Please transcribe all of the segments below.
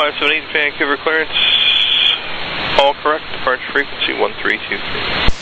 578 Vancouver clearance. All correct. Departure frequency 1323.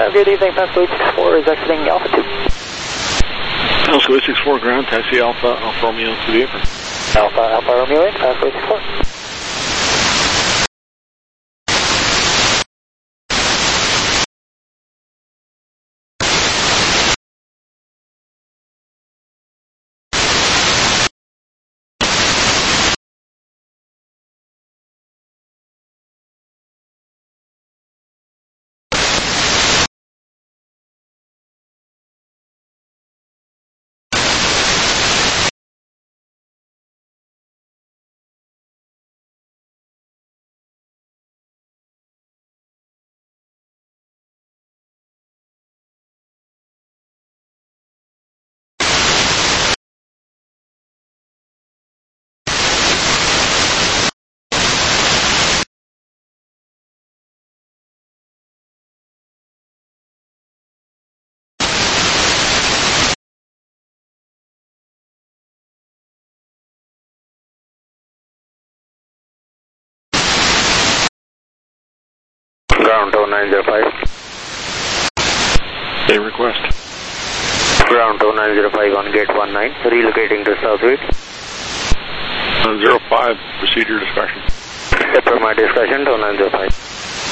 Good evening, Pasco 864 is exiting Alpha 2. Pasco 864 ground, taxi Alpha Romeo to the apron. Alpha Romeo 8, Pasco 864. Ground 2905. They request. Ground 2905 on gate 19, relocating to Southwest. 05, procedure discussion. As per my discussion, 2905.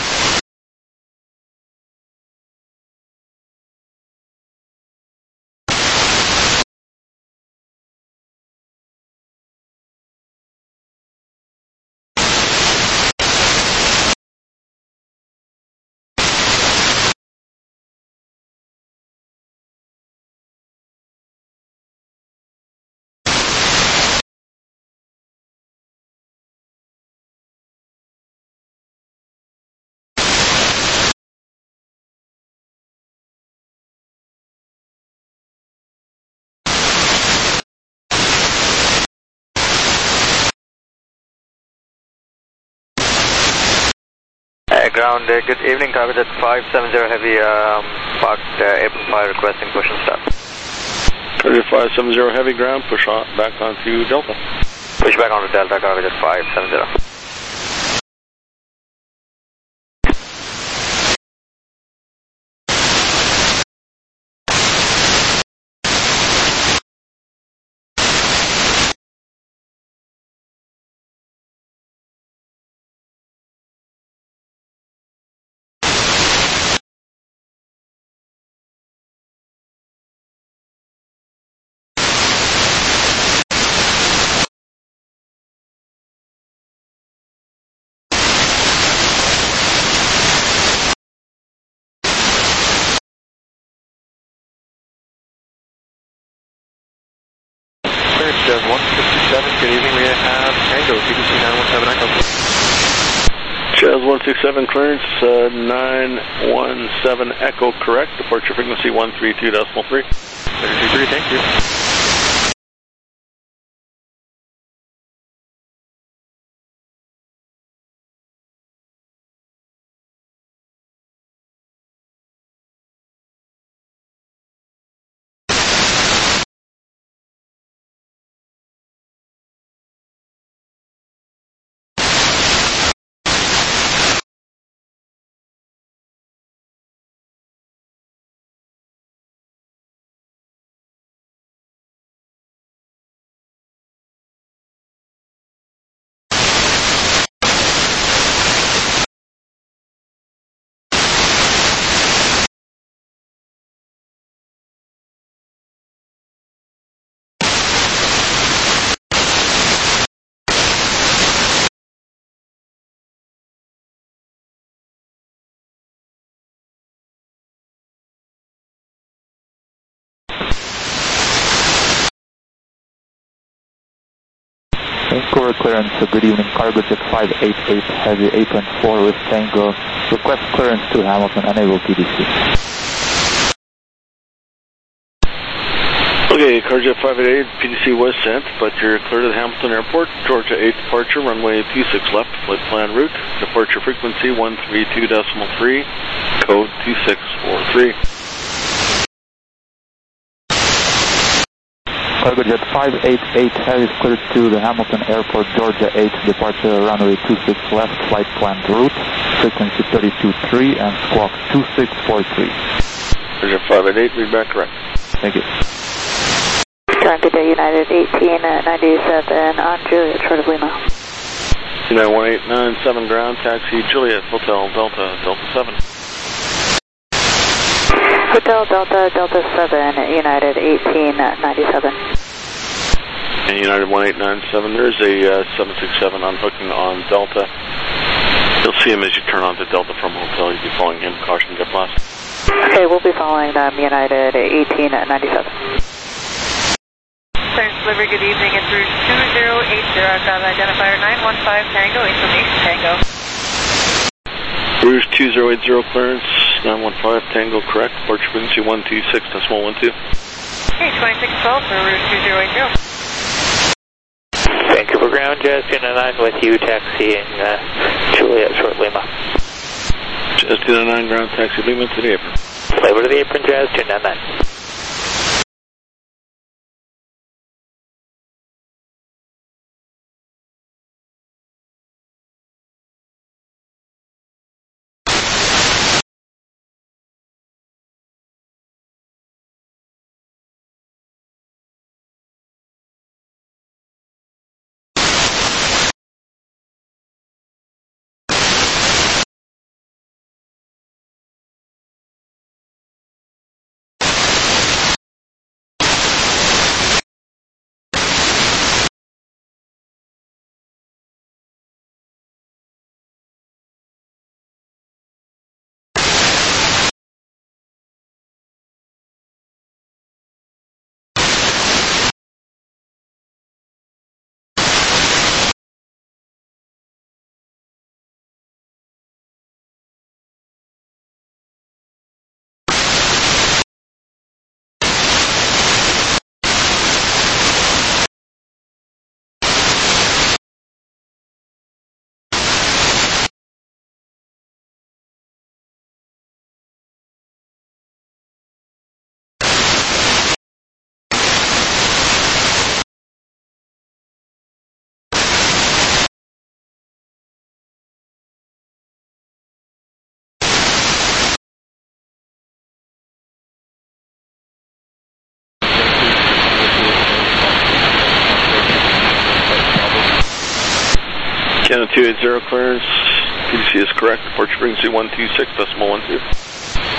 Ground, good evening, target at 570 heavy, parked apron 5 requesting push and start. Target 570 heavy ground, push on back onto Delta. Push back onto Delta, target at 570. Jazz 167, good evening, we have Tango, PDC 917 Echo. Jazz 167 clearance, 917 Echo correct, departure frequency 132.3. 133, thank you. Vancouver clearance, good evening, cargo jet 588, heavy 8.4 with Tango, request clearance to Hamilton, enable PDC. Okay, Carjet 588, PDC was sent, but you're clear to the Hamilton Airport, Georgia 8 departure, runway 26 left, flight plan route, departure frequency 132.3, code 2643. Cargo jet 588 heavy is cleared to the Hamilton Airport, Georgia 8, departure runway 26 left, flight planned route. frequency 32.3 and squawk 2643. Roger, 588, read back correct. Thank you. Current good day, United 1897 on Juliet, short of Lima. United 1897 ground, taxi Juliet, Hotel Delta, Delta 7. Hotel Delta, Delta 7, United 1897. And United 1897, there's a 767 on booking on Delta. You'll see him as you turn onto Delta from Hotel. You'll be following him. Caution, get lost. Okay, we'll be following them, United 1897. Clearance delivery, good evening. It's route 2080. I've got identifier 915 Tango, information Tango. Rouge 2080 clearance, 915 Tango, correct. Port frequency 126.12. Okay, 2612 for route 2080. Vancouver ground, Jazz 299 with you, taxiing Juliet, short Lima. Jazz 299 ground, taxi Lima to the apron. Labor to the apron, Jazz 299. Canada 280 clearance, PDC is correct. Port frequency 126.12.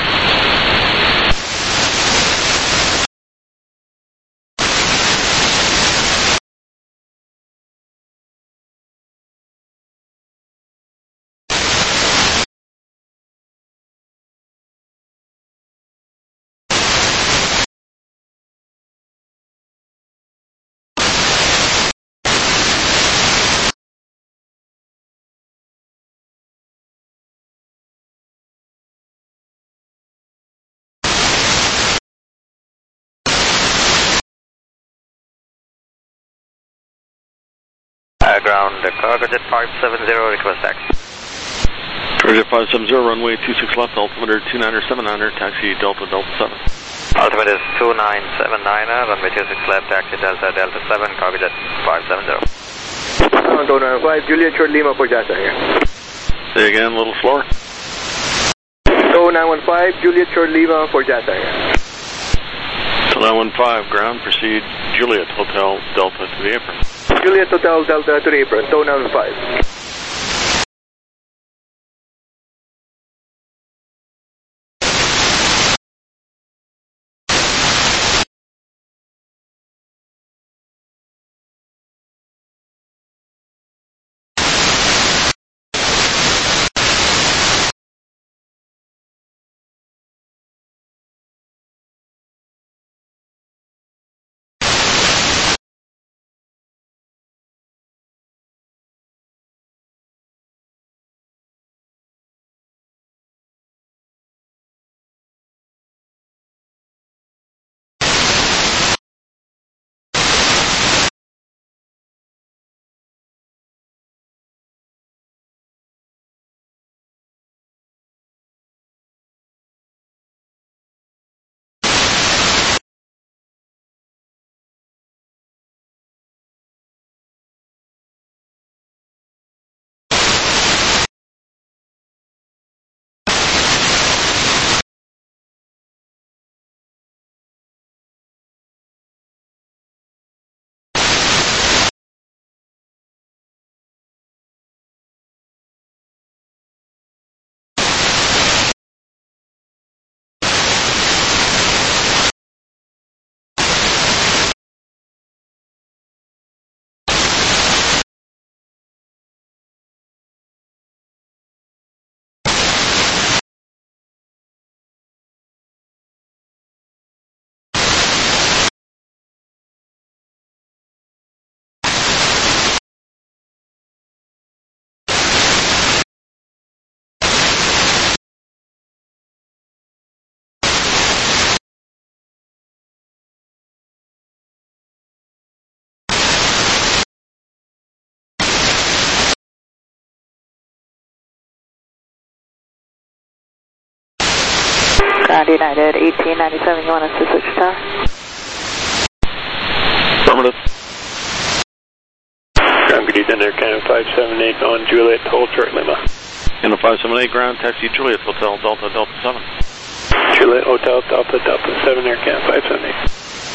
Ground, Cargojet 570, request taxi. Cargojet 570, runway 26 left, altimeter 29er 79er, taxi Delta, Delta 7. Altimeter is 2979er, runway 26 left, taxi Delta, Delta 7, Cargojet 570. Donor 5, Juliet, short Lima for Jazz here. Say again, a little slower. 915, Juliet, short Lima for Jazz here. 915, ground, proceed Juliet, Hotel Delta to the apron. Juliet, Hotel Delta to the apron, 915. ground United 1897, you want us to switch tower? Affirmative. Ground good evening, Air Canada 578 on Juliet, hold short Lima. In the 578 ground, taxi Juliet Hotel Delta Delta 7. Juliet Hotel Delta Delta 7, Air Canada 578.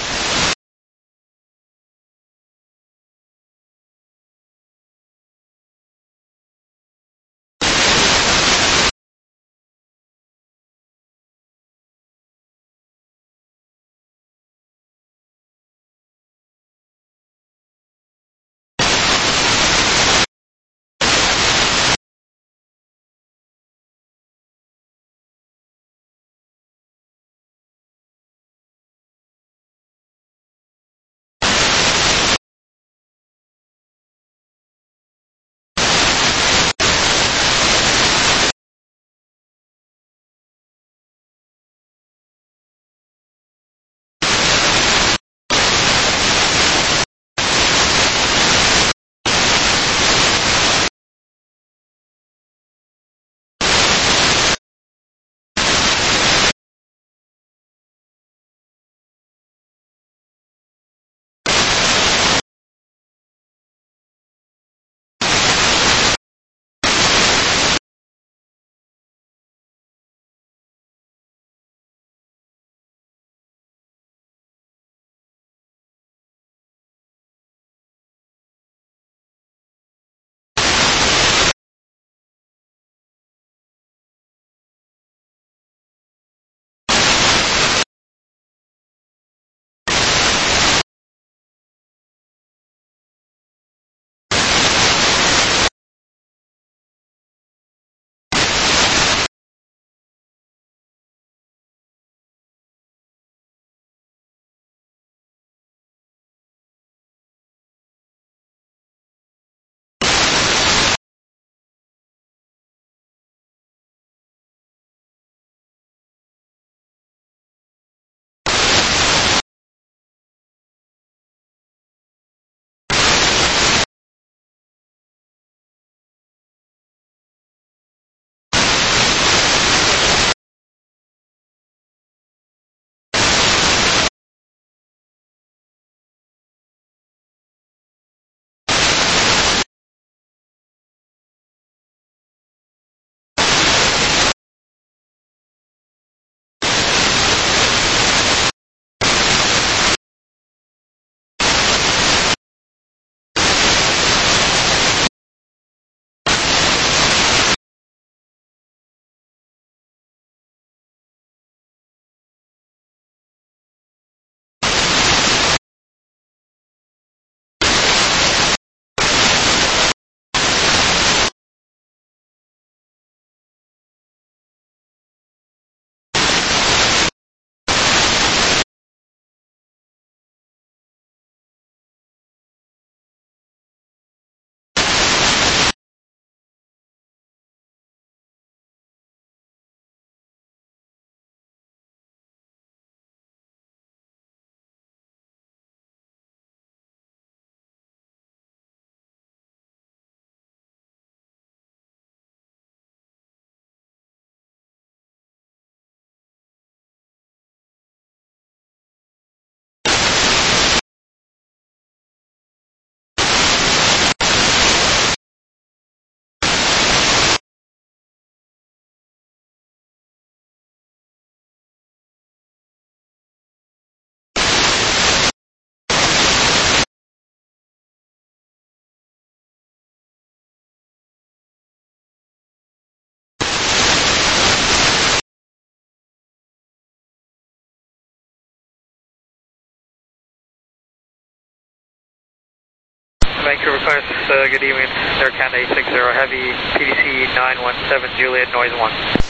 Vancouver Clarence, good evening. Air Canada 860 Heavy, PDC 917 Juliet, noise 1.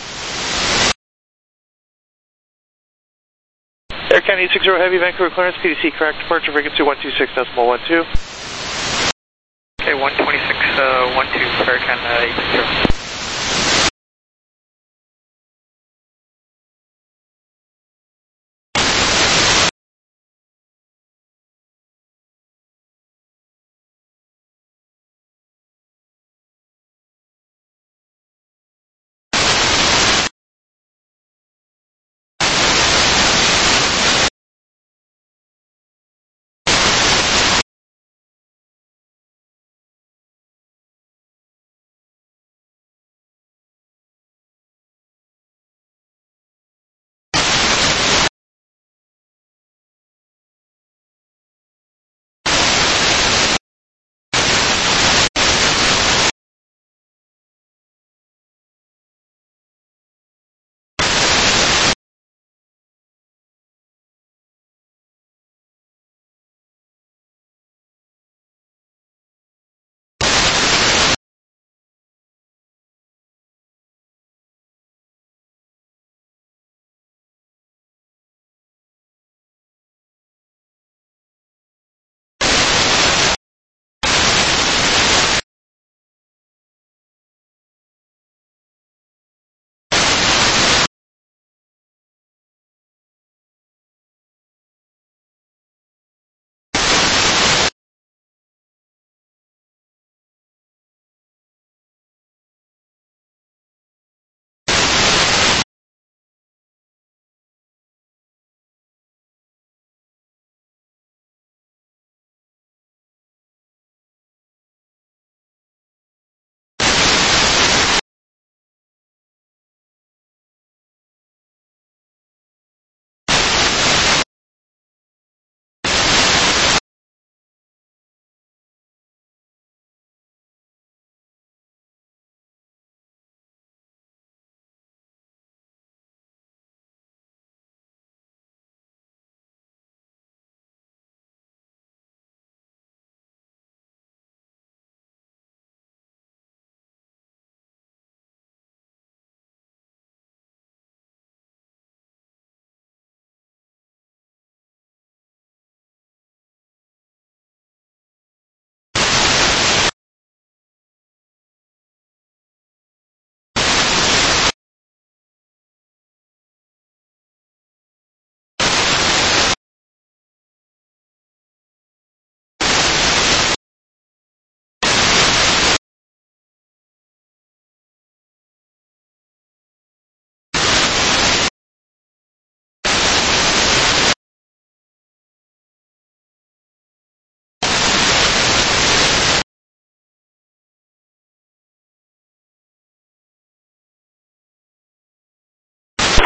Air Canada 860 Heavy, Vancouver Clarence, PDC correct departure frequency 126.12. Okay, 126.12 Air Canada 860.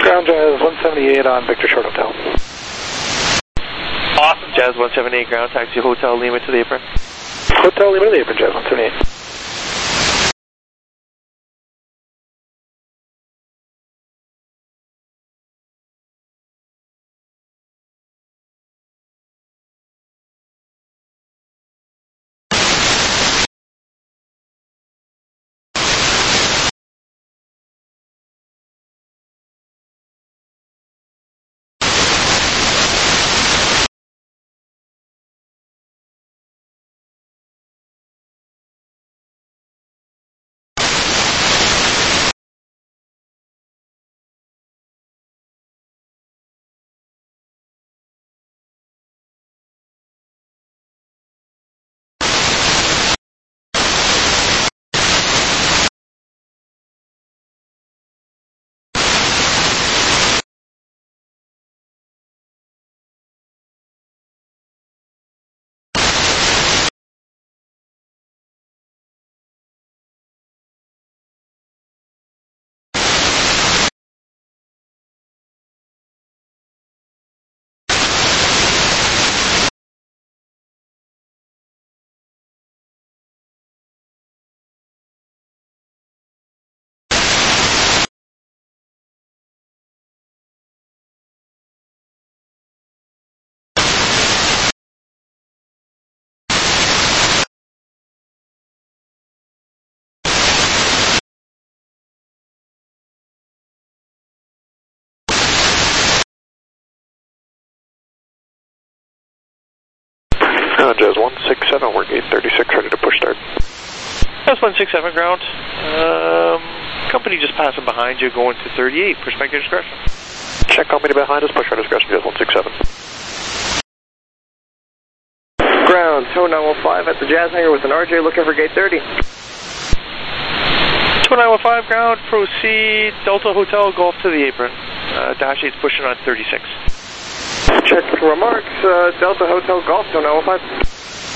Ground Jazz 178 on Victor Short Hotel. Awesome, Jazz 178 ground, taxi Hotel Lima to the apron. Hotel Lima to the apron, Jazz 178. Jazz 167, we're gate 36, ready to push start. Jazz 167 ground. Company just passing behind you, going to 38, push back your discretion. Check company behind us, push our discretion, Jazz 167. Ground, tow 915 at the Jazz hangar with an RJ looking for gate 30. Tow 915 ground, proceed, Delta Hotel, Golf to the apron. Dash 8's pushing on 36. Check remarks, Delta Hotel Golf, tow 915.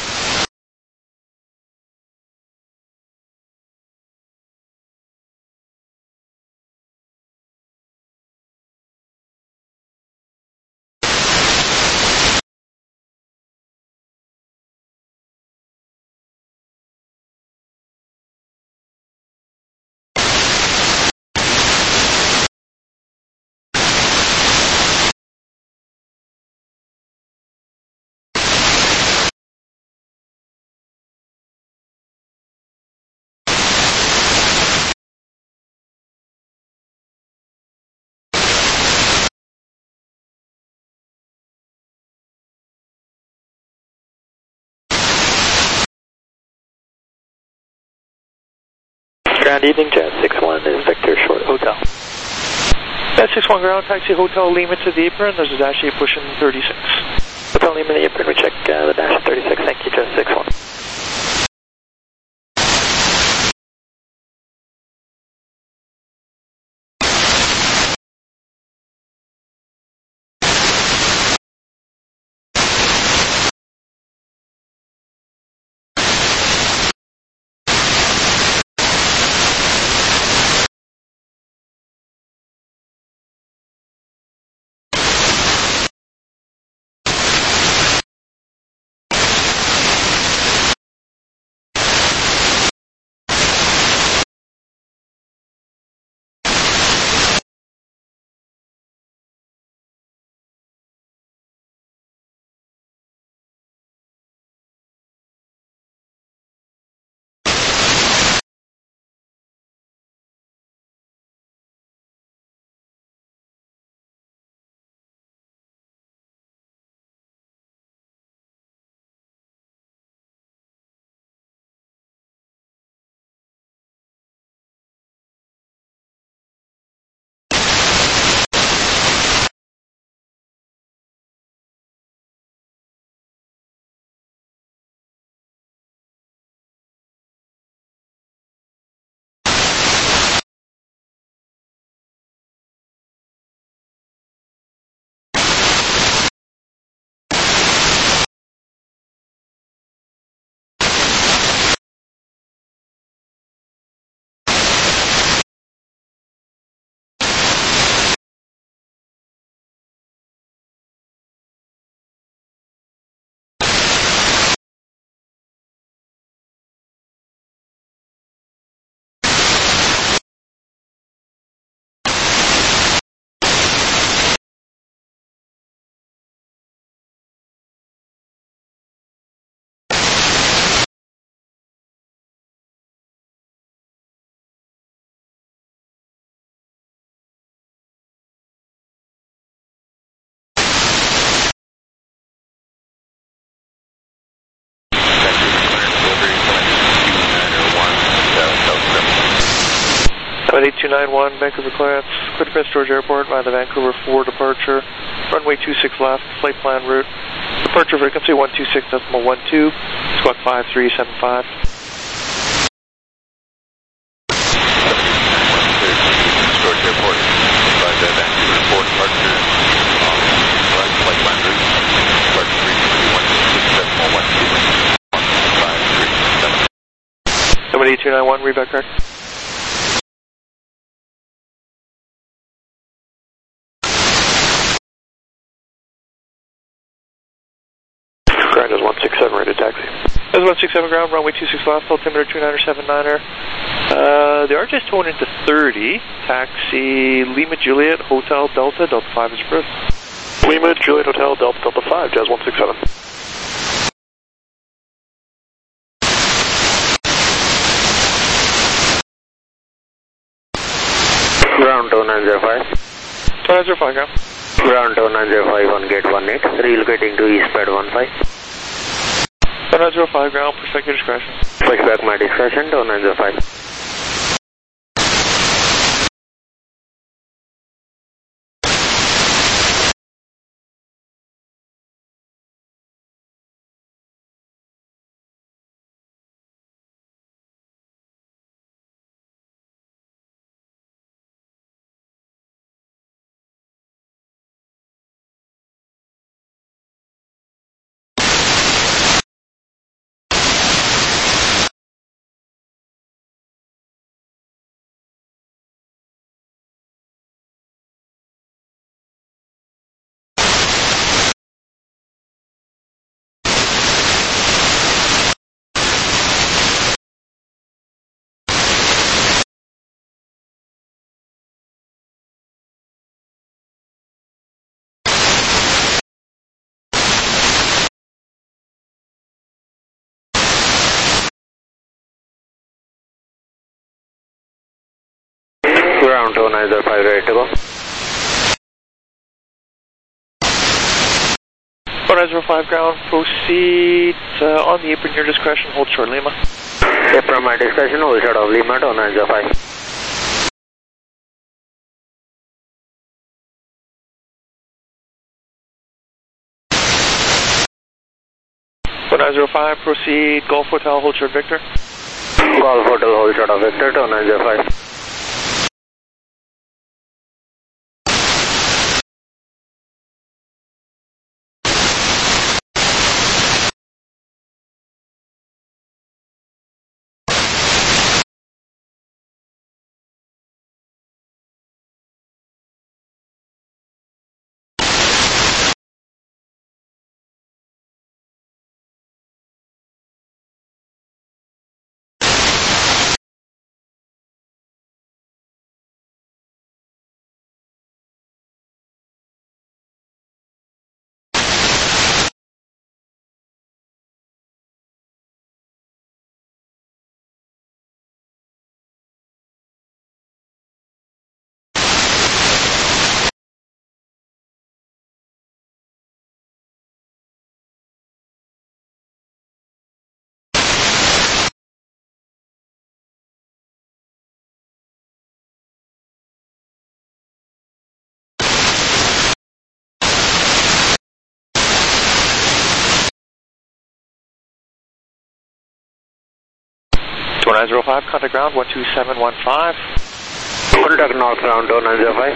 Ground evening, Jazz 61 is Victor Short Hotel. Jazz 61 ground, taxi Hotel Lima to the apron. There's a Dash 8 pushing 36. Hotel Lima to the apron, we check the Dash 36. Thank you, Jazz 61. Nomad 8291, Vancouver clearance, clear to Prince George Airport via the Vancouver 4 departure, runway 26 left, flight plan route, departure frequency 126.12, squawk 5375. George Airport by the Vancouver 4 departure, flight plan route, departure frequency 126.12, 5375. Nomad 8291, read back correct. Ground is 167, ready to taxi. That's 167 ground, runway 26 left, altimeter 29er, 79er. The RJ is towing into 30, taxi Lima Juliet, Hotel Delta, Delta 5 is approved. Lima Juliet Hotel, Delta 5, Jazz 167. Ground 2905. 2905 ground. Ground 2905 on gate 18, relocating to eastpad 15. 2905 ground, prospect your discretion. Flex back my discretion, 2905. Ground 2905, ready to go. 2905 ground, proceed on the apron, your discretion, hold short Lima. Apron my discretion, hold short of Lima, 2905. Proceed, Golf Hotel, hold short Victor. Golf Hotel, hold short of Victor, 2905. .905, contact ground 12715. Contact north ground 2905.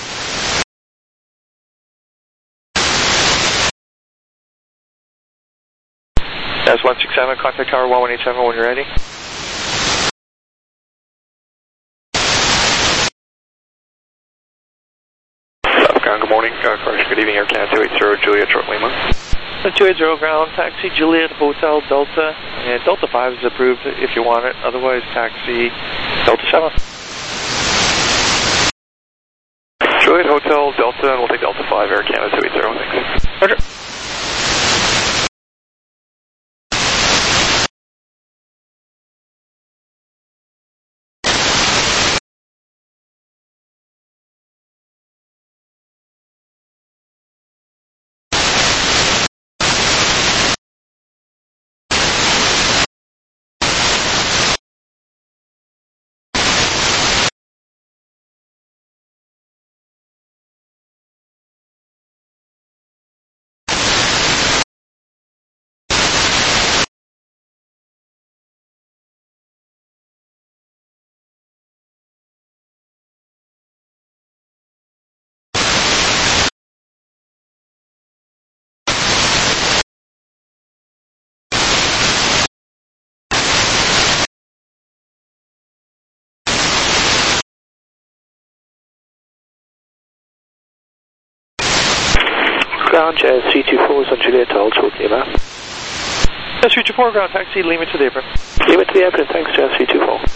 That's 167, contact tower 1187 when you're ready. Ground, good morning. Good evening, Air Canada 280, Juliet, Short Lima. 280 ground, taxi Juliet Hotel Delta, and Delta 5 is approved if you want it, otherwise taxi Delta 7. Juliet Hotel Delta, and we'll take Delta 5, Air Canada 280, thanks. Roger. Ground, JS324 is on Juliet to hold short Lima. JS324, ground taxi, Lima to the apron. Lima to the apron, thanks, JS324.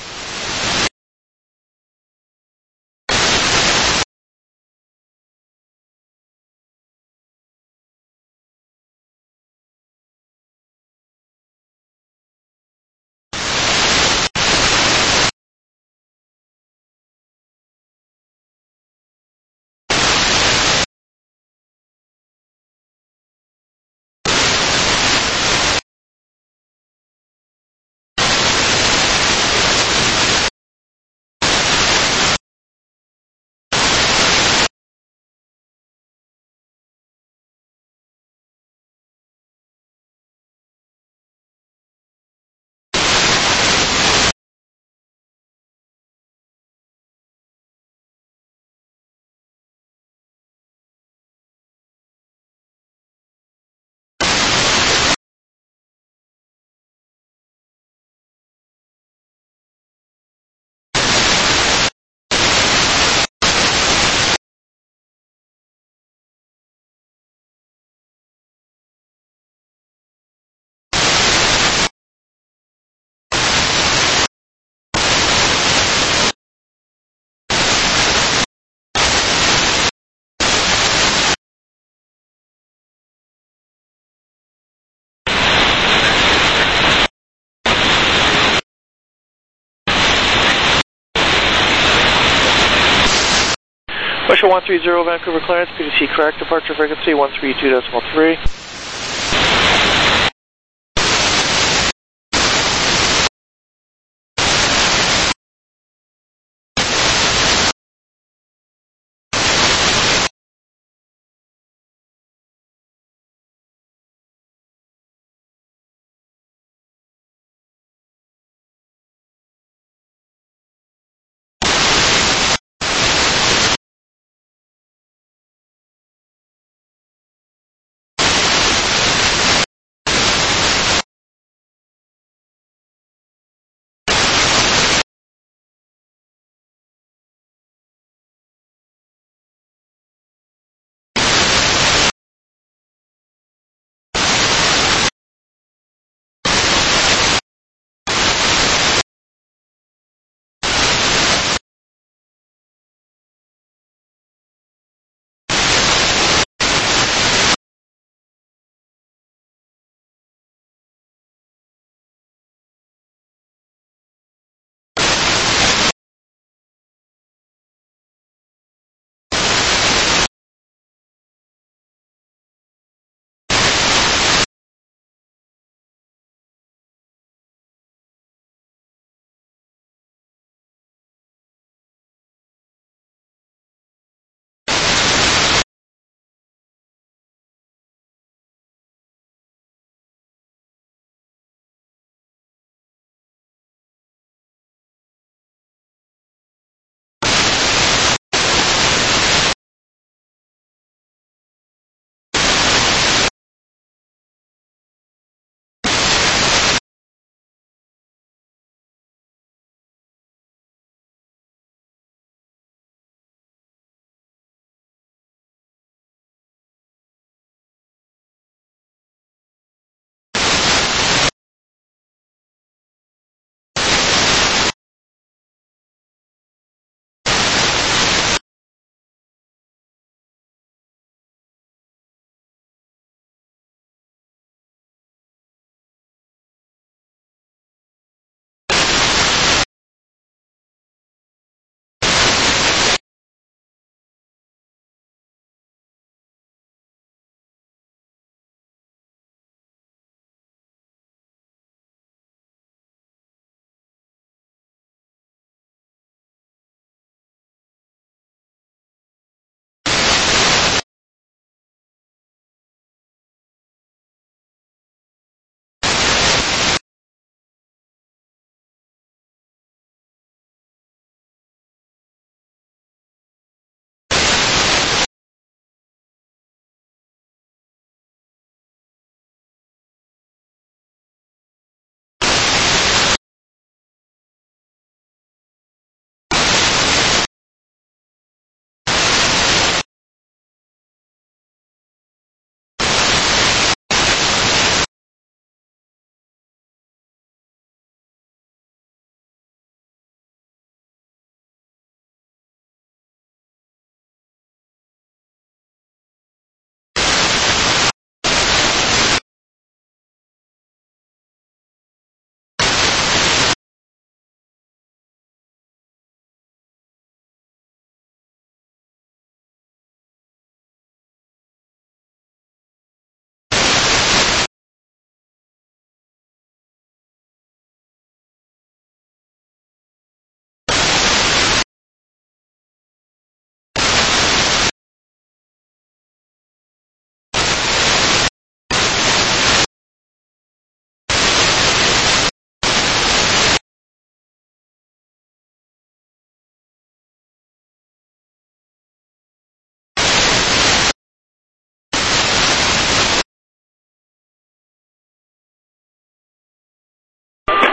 Russia 130, Vancouver clearance, PDC correct, departure frequency 132.3.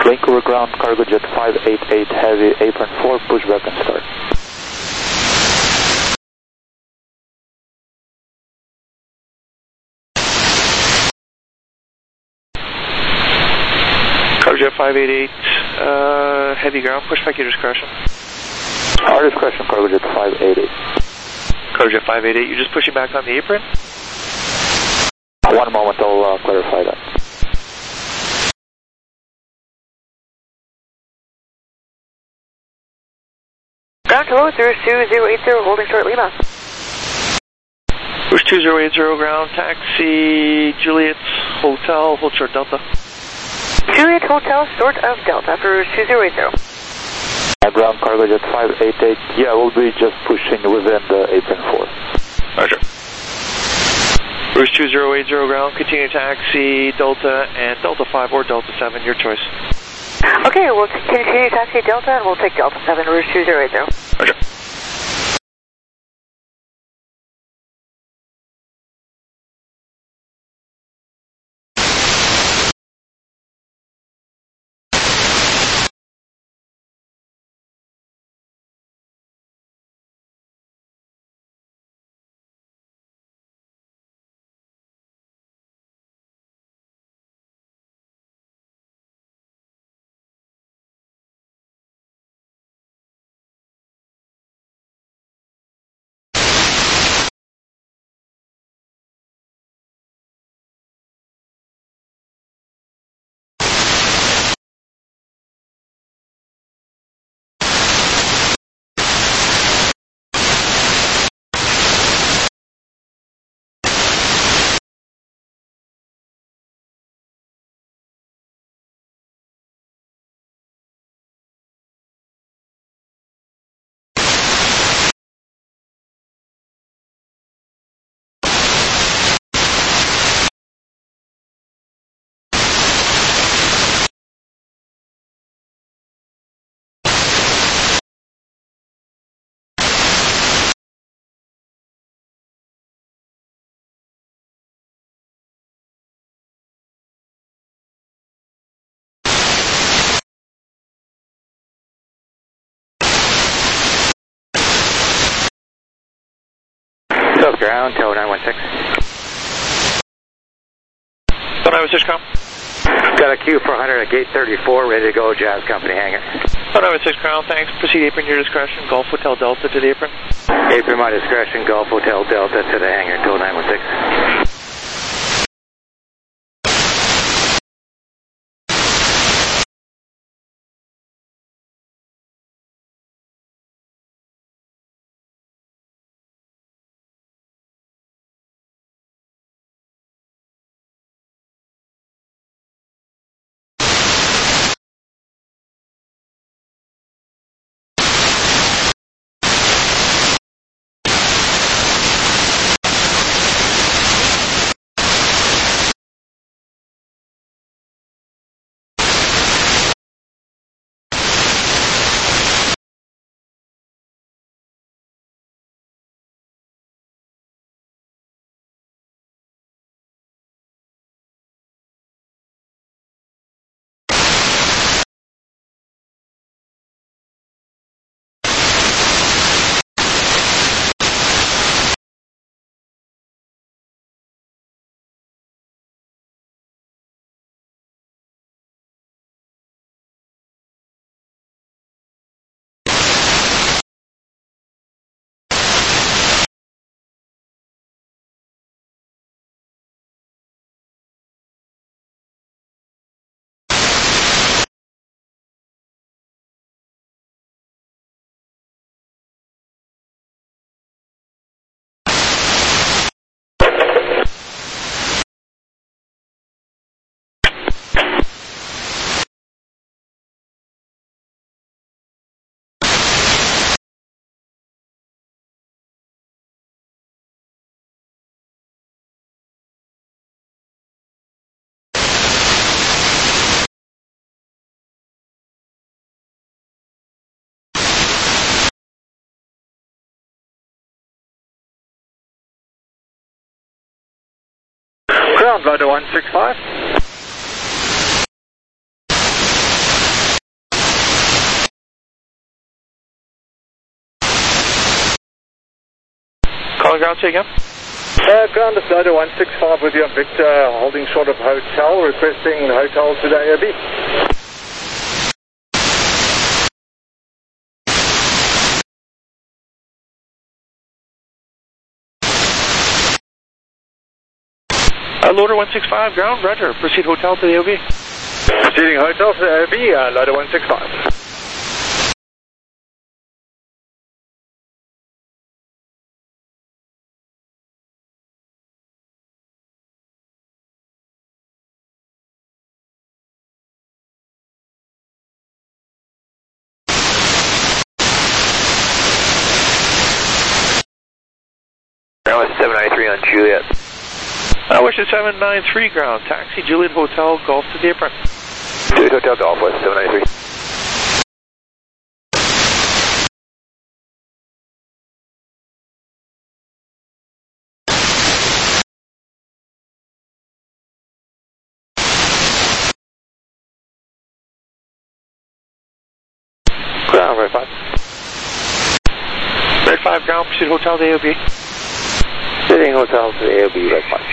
Vancouver ground, cargo jet 588 heavy, apron 4, pushback and start. Cargo jet 588, heavy ground, pushback your discretion. Our discretion, cargo jet 588. Cargo jet 588, you're just pushing back on the apron? One moment, I'll clarify that. Ground hello, Rouge 2080, holding short Lima. Rouge 2080 ground, taxi, Juliet Hotel, hold short Delta. Juliet Hotel, short of Delta for Rouge 2080. Ground cargo jet 588, yeah, we'll be just pushing within the apron 4. Roger. Rouge 2080 ground, continue taxi, Delta and Delta 5 or Delta 7, your choice. Okay, we'll continue taxi Delta and we'll take Delta 7, Rouge 2080. Roger. Ground, tow 916. Tow 916 ground. Got a Q400 at gate 34, ready to go, Jazz Company hangar. Tow 916 ground, thanks. Proceed apron your discretion, Golf Hotel Delta to the apron. Apron my discretion, Golf Hotel Delta to the hangar, tow 916. Ground, Vado 165. On ground, say again. Ground is Loader 165 with you on Victor, holding short of hotel, requesting hotel to the AOB. Loader 165, ground, roger. Proceed hotel to the AOB. Proceeding hotel to the AOB, Loader 165. Ground 793 on Juliet. Wish at 793 ground. Taxi Juliet Hotel, Golf to the apron. Juliet Hotel, Golf West 793. Ground, Red 5. Red 5 ground, proceed hotel to the AOB. Sitting hotel to the AOB, Red 5.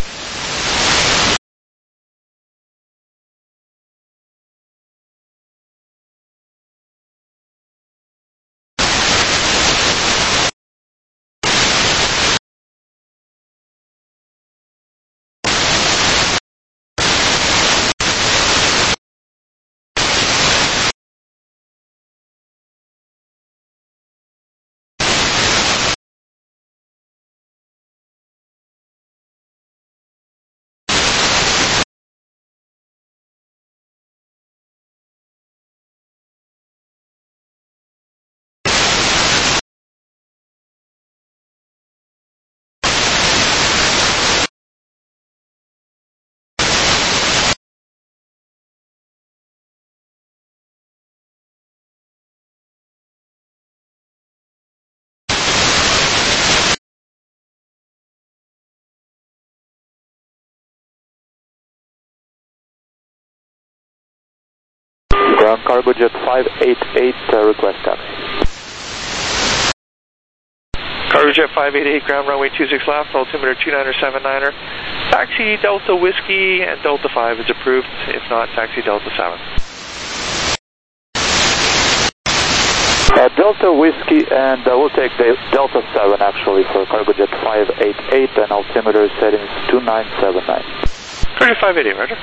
Ground Cargo Jet 588, request taxi. Cargo Jet 588, ground runway 26 left, altimeter 2979er. Taxi Delta Whiskey and Delta 5 is approved. If not, taxi Delta 7. Delta Whiskey, and we'll take Delta 7 actually for Cargo Jet 588 and altimeter settings 2979. Cargo Jet 588, roger.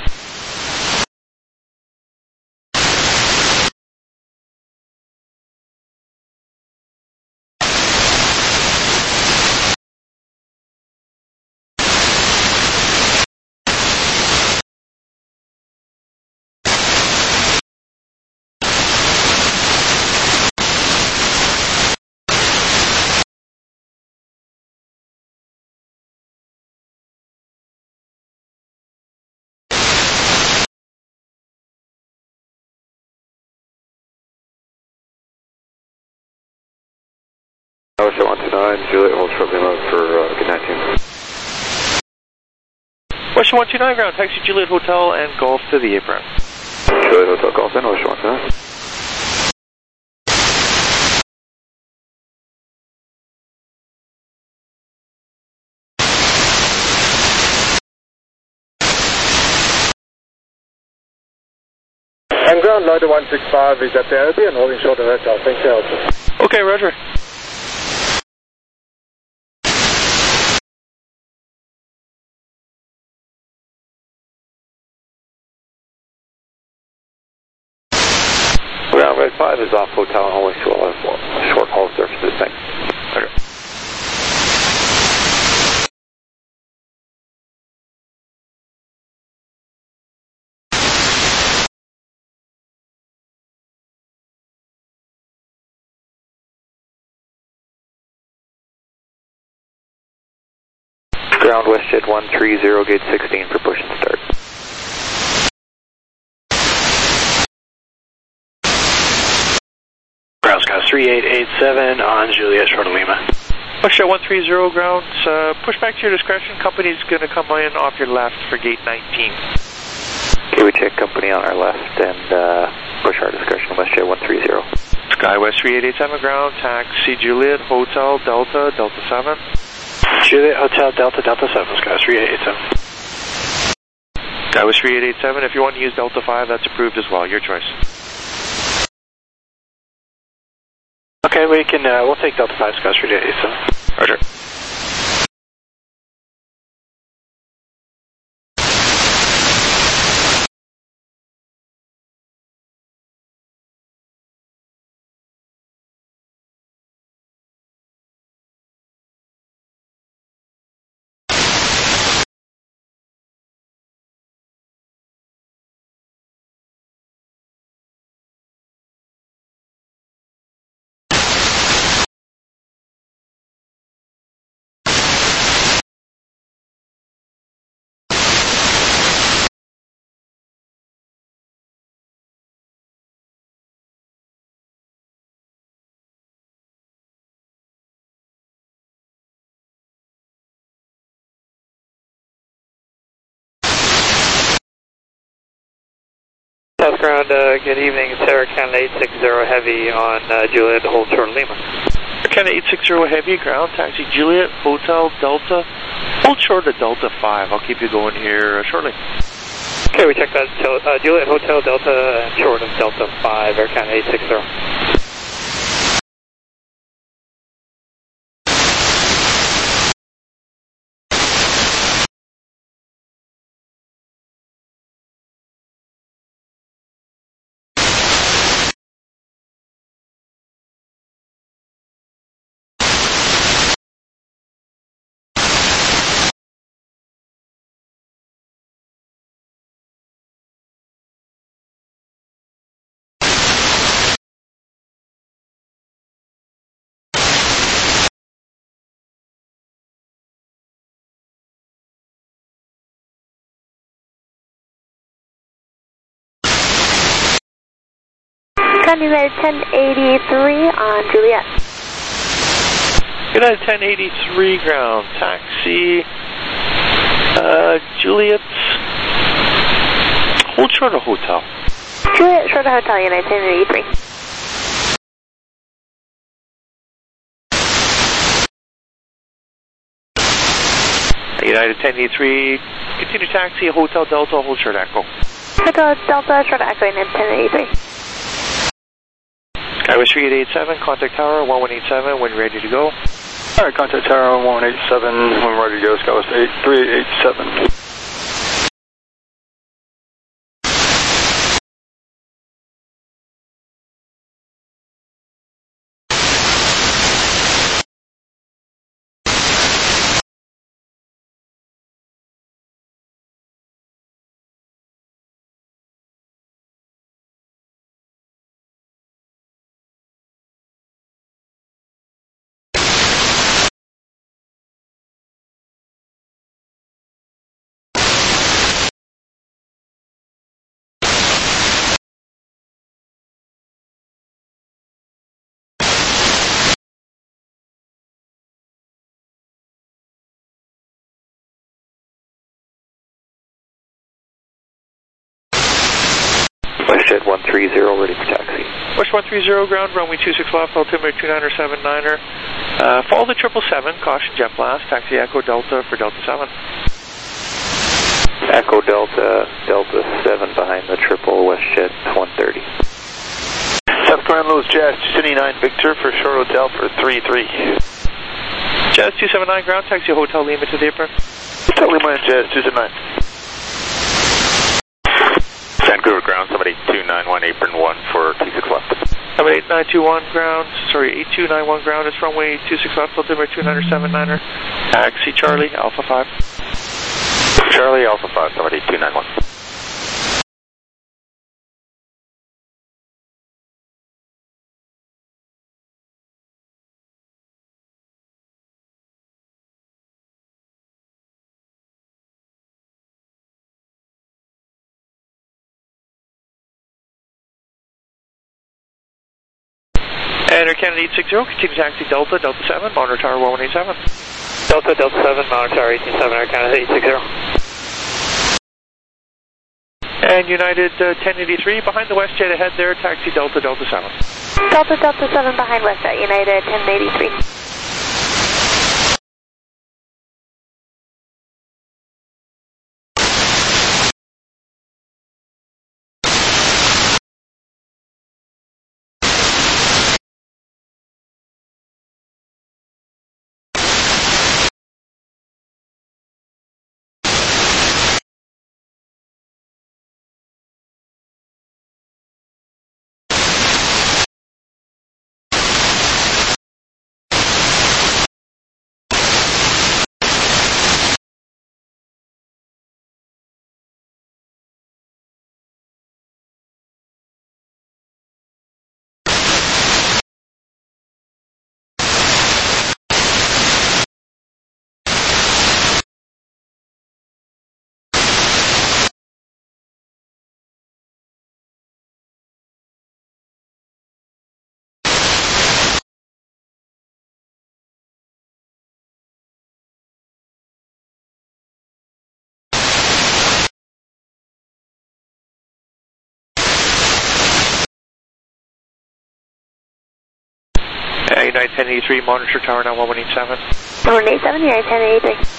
Ocean 129, Juliet, hold short beam for good night team. Ocean 129 ground, taxi Juliet Hotel and Golf to the apron. Juliet Hotel, Golf in, Ocean 129. And ground Loader 165 is at the AOB and holding short of hotel. Thanks, Elton. Okay, roger. Ground Red 5 is off hotel and only short haul surfaces. Thanks. Okay. Ground WestJet 130, gate 16 for push and start. Ground Sky 3887 on Juliet, short of Lima. WestJet 130 ground, push back to your discretion. Company's going to come in off your left for gate 19. Okay, we check company on our left and push our discretion WestJet 130. SkyWest 3887 ground, taxi Juliet, Hotel, Delta, Delta 7. Juliet Hotel Delta Delta 7, Sky 3887. That was 3887. If you want to use Delta 5, that's approved as well. Your choice. Okay, we can, we'll take Delta 5, Sky 3887. Roger. South Ground, good evening. Sarah Canada 860 Heavy on Juliet, hold short of Lima. Canada 860 Heavy, ground, taxi Juliet, Hotel Delta, hold short of Delta 5. I'll keep you going here shortly. Okay, we checked that. Juliet Hotel Delta and short of Delta 5, Air Canada 860. United 1083 on Juliet. United 1083 ground, taxi Juliet, hold short of Hotel. Juliet, short of Hotel, United 1083. United 1083, continue taxi, Hotel Delta, hold short Echo. Hotel Delta, short of Echo, United 1083. Skyway 3887, contact tower 1187 when ready to go. Alright, contact tower 1187 when ready to go, Skyway 3887. WestJet 130, ready for taxi. West 130, ground, runway 26 left, altimeter 29er 79er. Follow the 777, caution jet blast, taxi Echo Delta for Delta 7. Echo Delta, Delta 7 behind the triple, WestJet 130. South Grand Louis Jazz 279 Victor for short Hotel for 33. Jazz 279, ground, taxi Hotel Lima to the apron. Hotel Lima and Jazz 279. Vancouver ground, somebody 291 apron 1 for 26 left. Somebody 8921 ground, sorry, 8291 ground, it's runway 26 left, altimeter 29er 79er. Taxi Charlie, Alpha 5. Charlie, Alpha 5, somebody 291. And Air Canada 860, continue taxi Delta, Delta 7, monitor tower 1187. Delta, Delta 7, monitor tower 187, Air Canada 860. And United 1083, behind the WestJet ahead there, taxi Delta, Delta 7. Delta, Delta 7 behind WestJet, United 1083. United 1083, monitor tower now 1187. 1187, United 1083.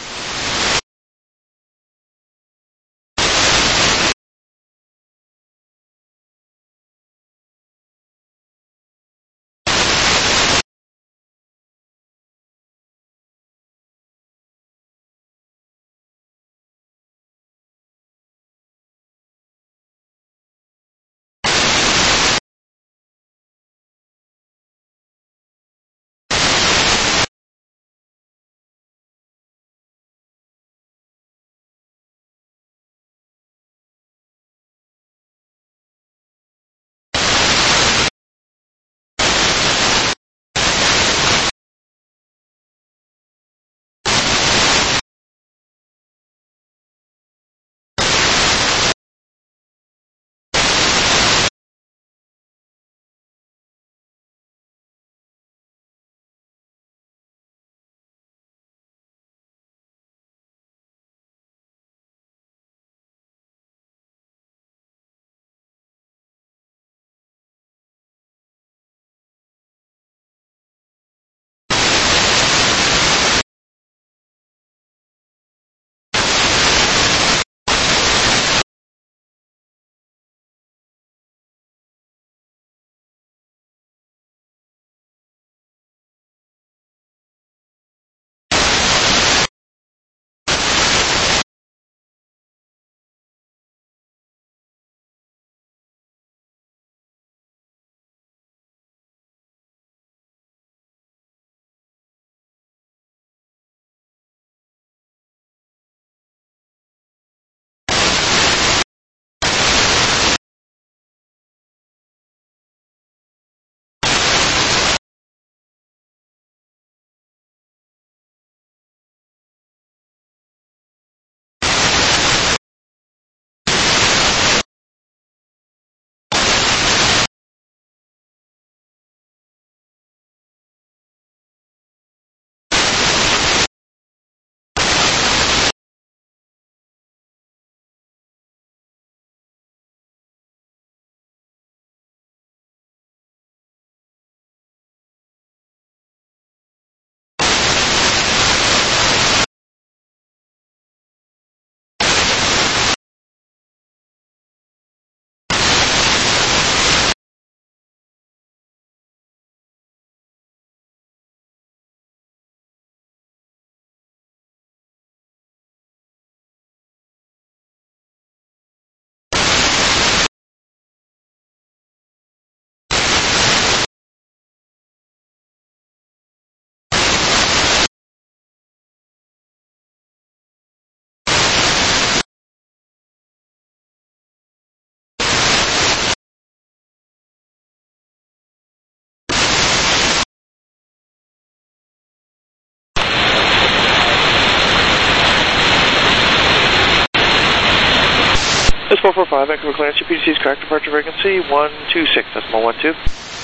This 445, Vancouver clearance, your PDC is correct, departure frequency 126.12.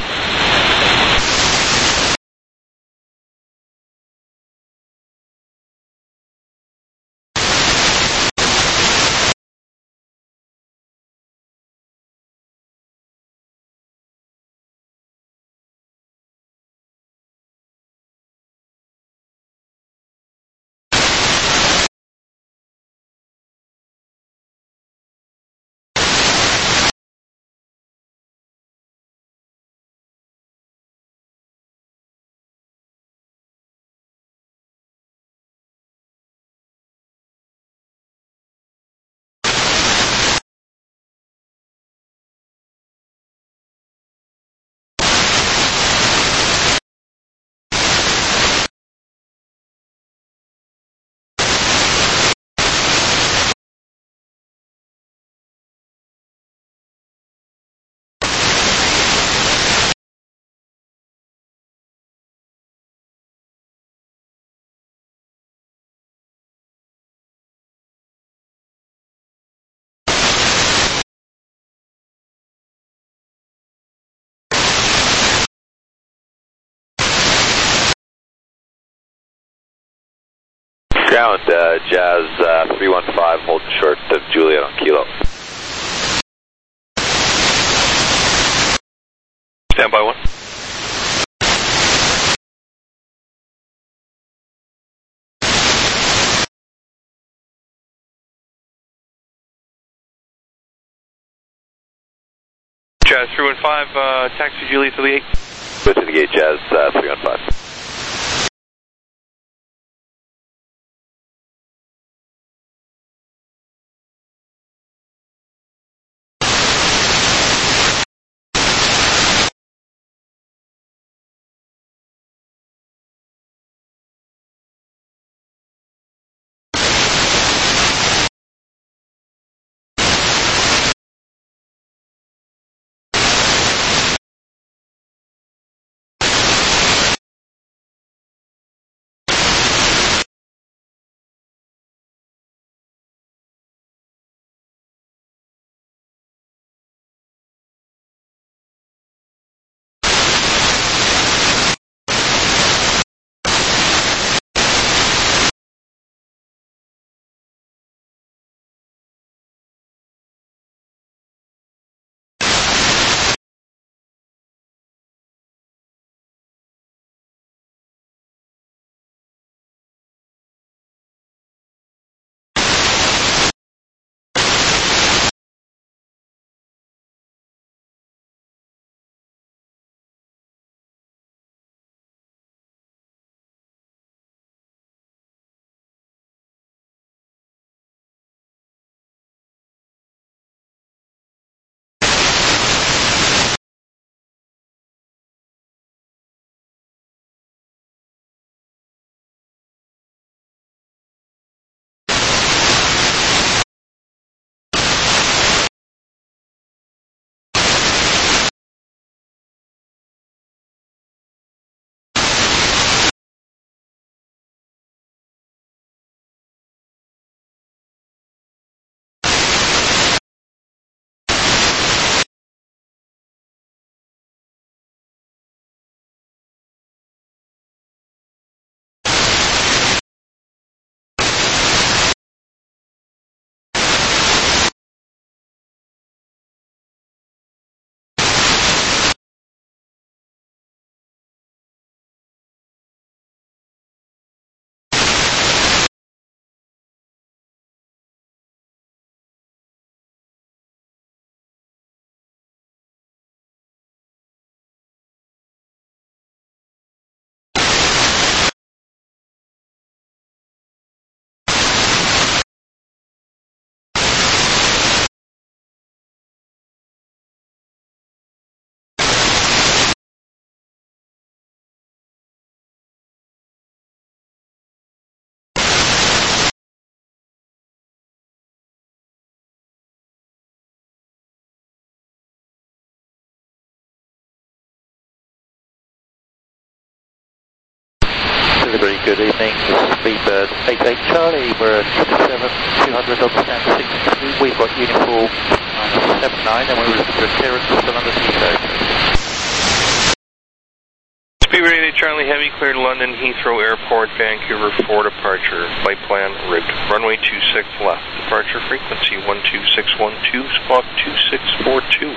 Ground, Jazz 315, holding short of Juliet on Kilo. Stand by 1. Jazz 315, taxi Juliet to the 8. Go to the gate, Jazz 315. Very good evening, this is Speedbird 88 Charlie, we're at 200 on stand 62, we've got uniform 79 and we're looking for clearance for London Heathrow. Speedbird 88 Charlie Heavy, cleared London Heathrow Airport, Vancouver 4 departure, flight plan route, runway 26 left, departure frequency 12612, squawk 2642.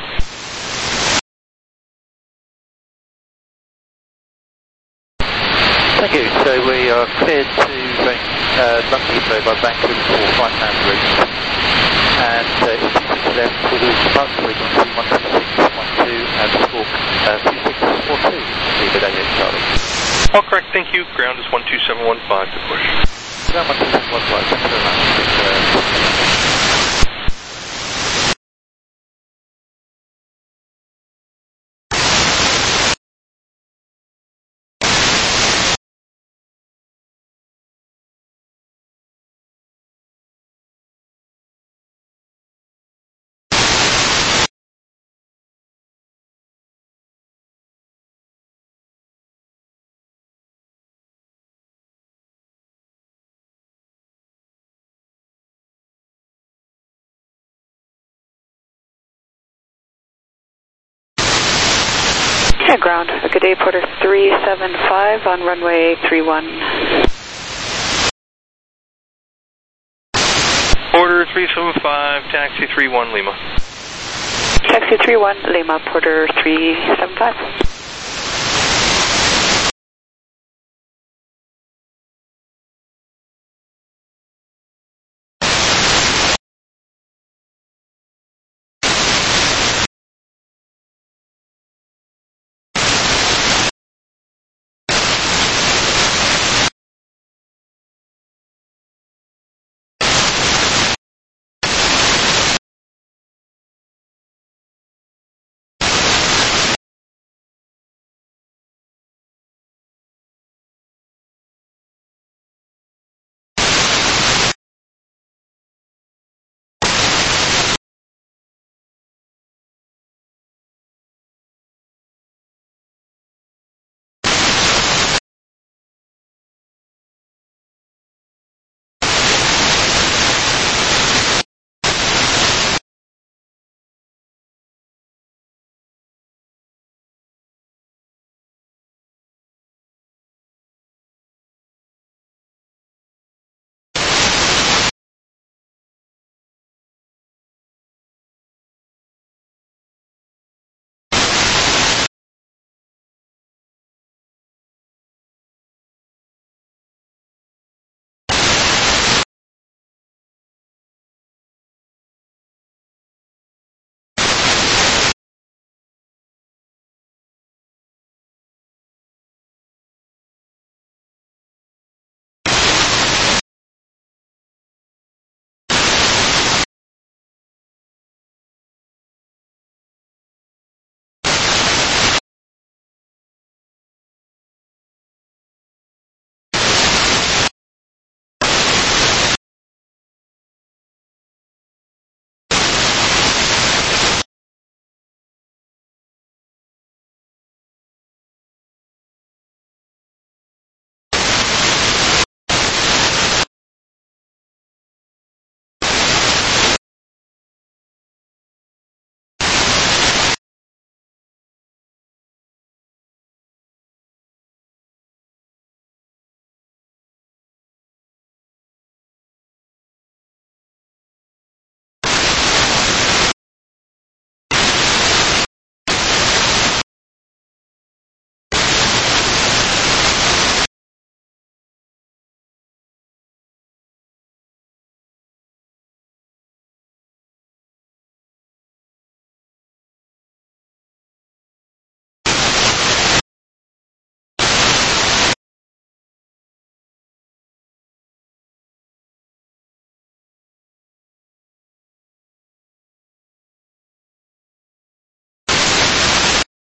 Thank you. So we are cleared to London Heathrow by Vancouver 4 flight plan route. And it's 26 left for the departure frequency 12612 and squawk 2642. Speedbird 88 Charlie. All correct, thank you. Ground is 12715 to push. Ground 12715, thank you very much. Ground. Good day, Porter 375 on runway 31. Porter 375, taxi 31 Lima. Taxi 31 Lima, Porter 375.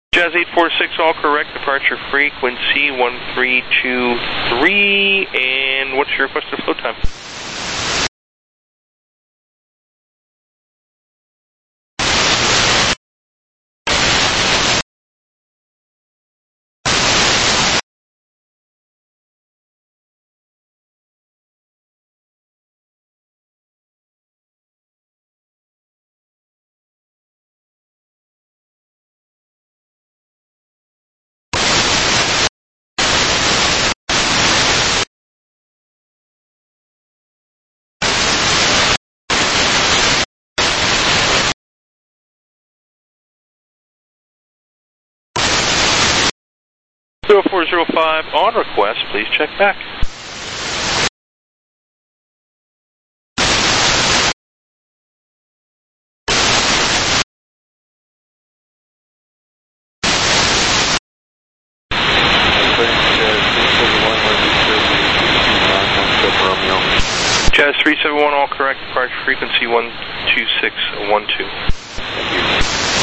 Jazz 846, all correct. Departure frequency 1323. And what's your requested flow time? So 405 on request, please check back. Jazz 371, all correct. Departure frequency 12612. Thank you.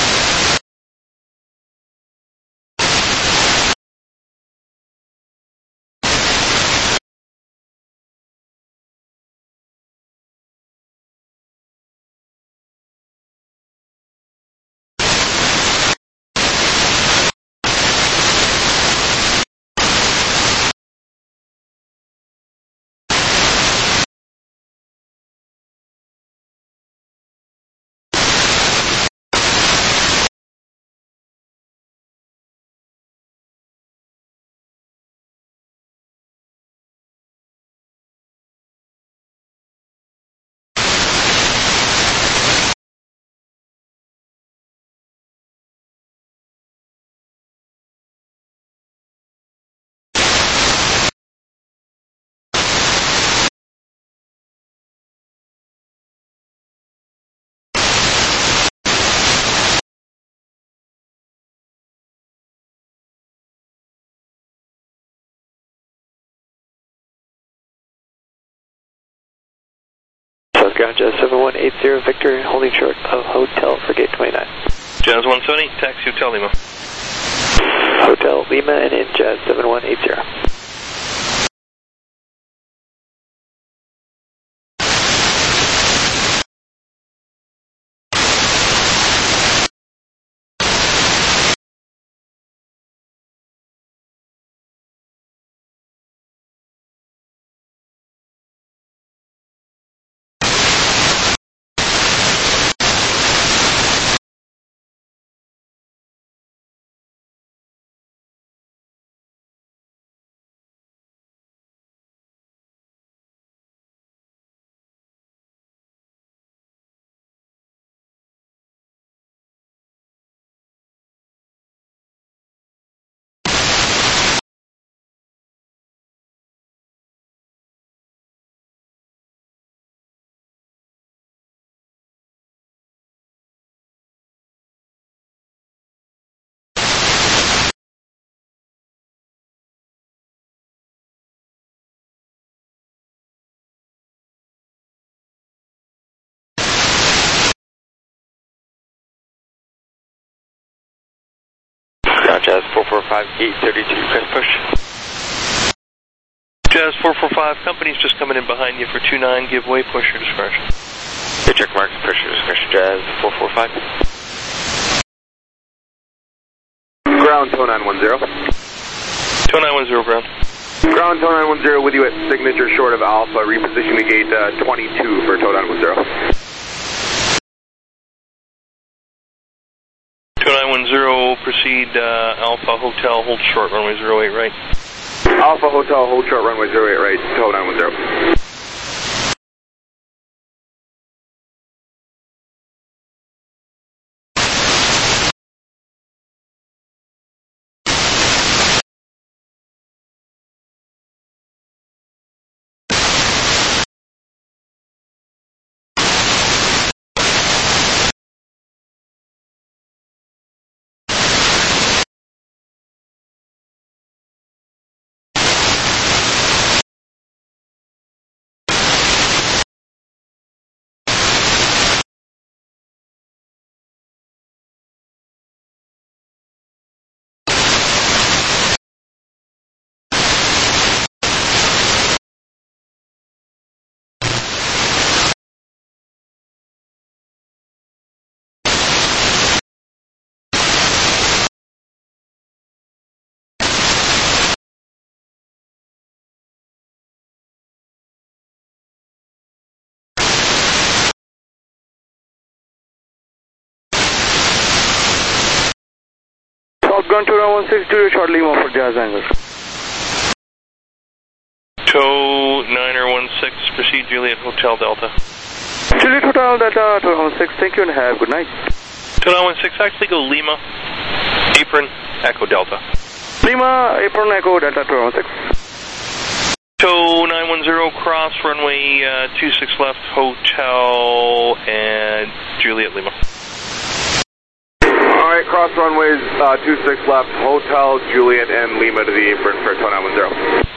Ground Jazz 7180 Victor, holding short of Hotel for gate 29. Jazz 170, taxi Hotel Lima. Hotel Lima and in Jazz 7180. Ground Jazz 445, gate 32, press push. Jazz 445, company's just coming in behind you for 29, give way, push your discretion. Good check marks, push your discretion, Jazz 445. Ground, tow 910. Tow 910, ground. Ground, tow 910 with you at signature short of Alpha, reposition to gate 22 for tow 910. Tow 910, proceed Alpha Hotel, hold short, runway 08 right. Alpha Hotel, hold short, runway 08 right, tow 910. Southground 2916, Juliet Short Lima for Jazz Angle. Tow 9er16, proceed Juliet Hotel Delta. Juliet Hotel Delta 2916, thank you and have a good night. Tow 916, actually go Lima, Apron, Echo Delta. Lima, Apron, Echo Delta 2916. Tow 910, cross runway 26 left, Hotel and Juliet Lima. Alright, cross runways 26 left, Hotel, Juliet, and Lima to the apron for tow 910.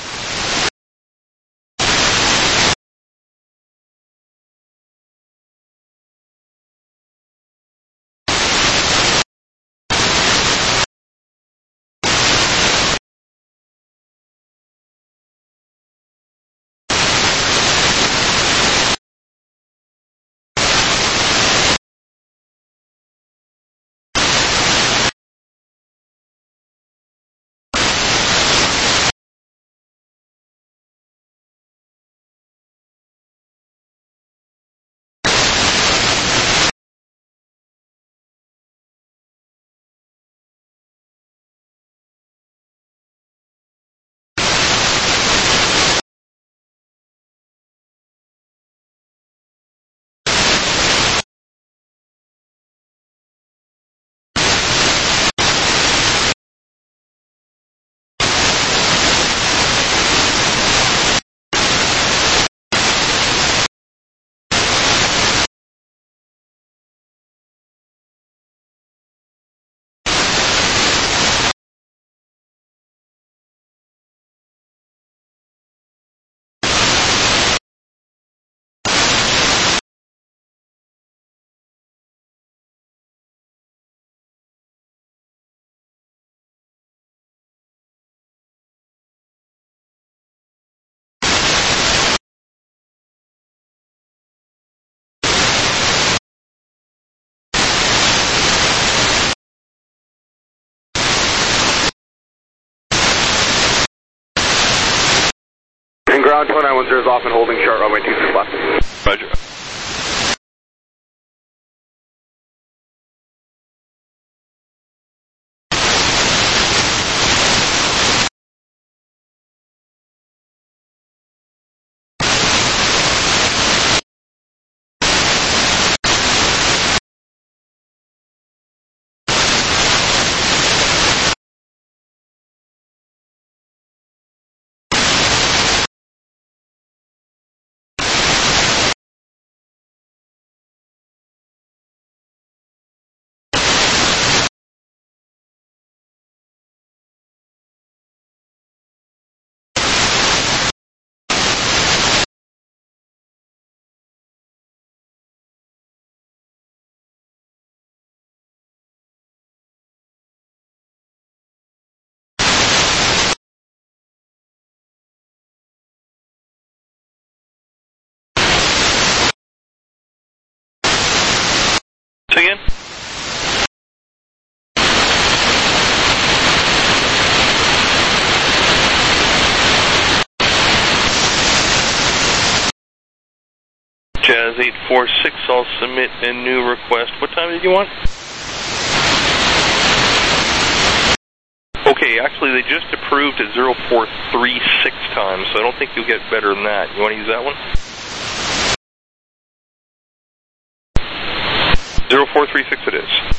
And ground 2910 is off and holding short runway 26 left. Roger. Say again? Jazz 846, I'll submit a new request. What time did you want? Okay, actually they just approved at 0436 time, so I don't think you'll get better than that. You want to use that one? 0436 it is.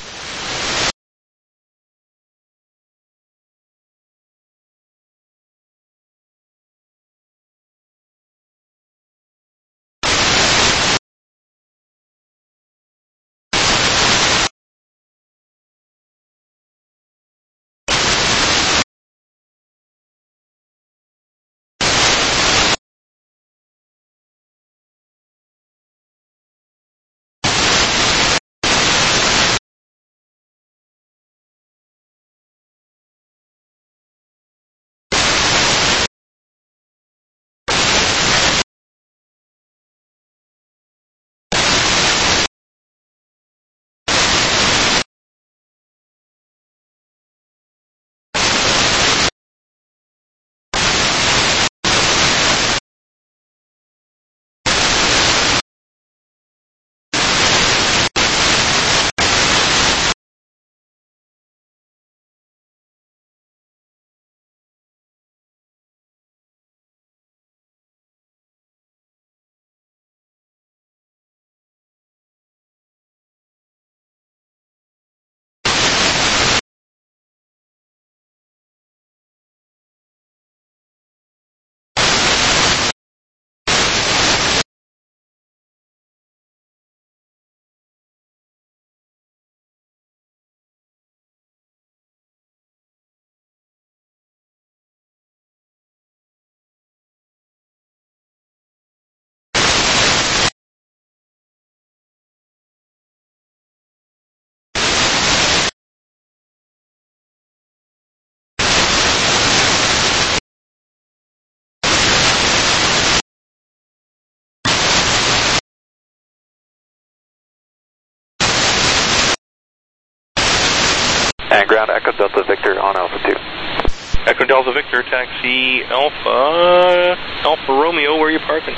ground, Echo Delta Victor on Alpha 2. Echo Delta Victor, taxi Alpha Romeo, where are you parking?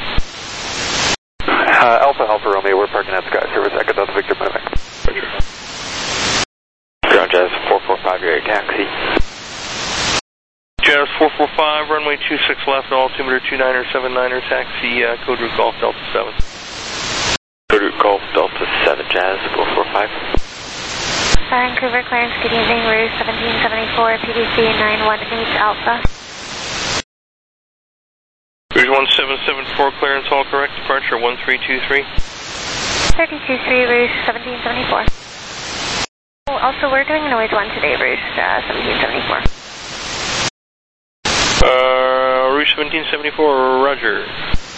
Alpha Romeo, we're parking at Sky Service, Echo Delta Victor, moving. Ground Jazz 445, your taxi. Jazz 445, runway 26 left, altimeter 2979er, taxi code route Golf Delta 7. Code route Golf Delta 7, Jazz 445. Vancouver clearance, good evening, Rouge 1774, PDC 918 Alpha. Rouge 1774, clearance, all correct, departure 1323. 323, Rouge 1774. Also, we're doing noise 1 today, Rouge 1774. Rouge 1774, roger.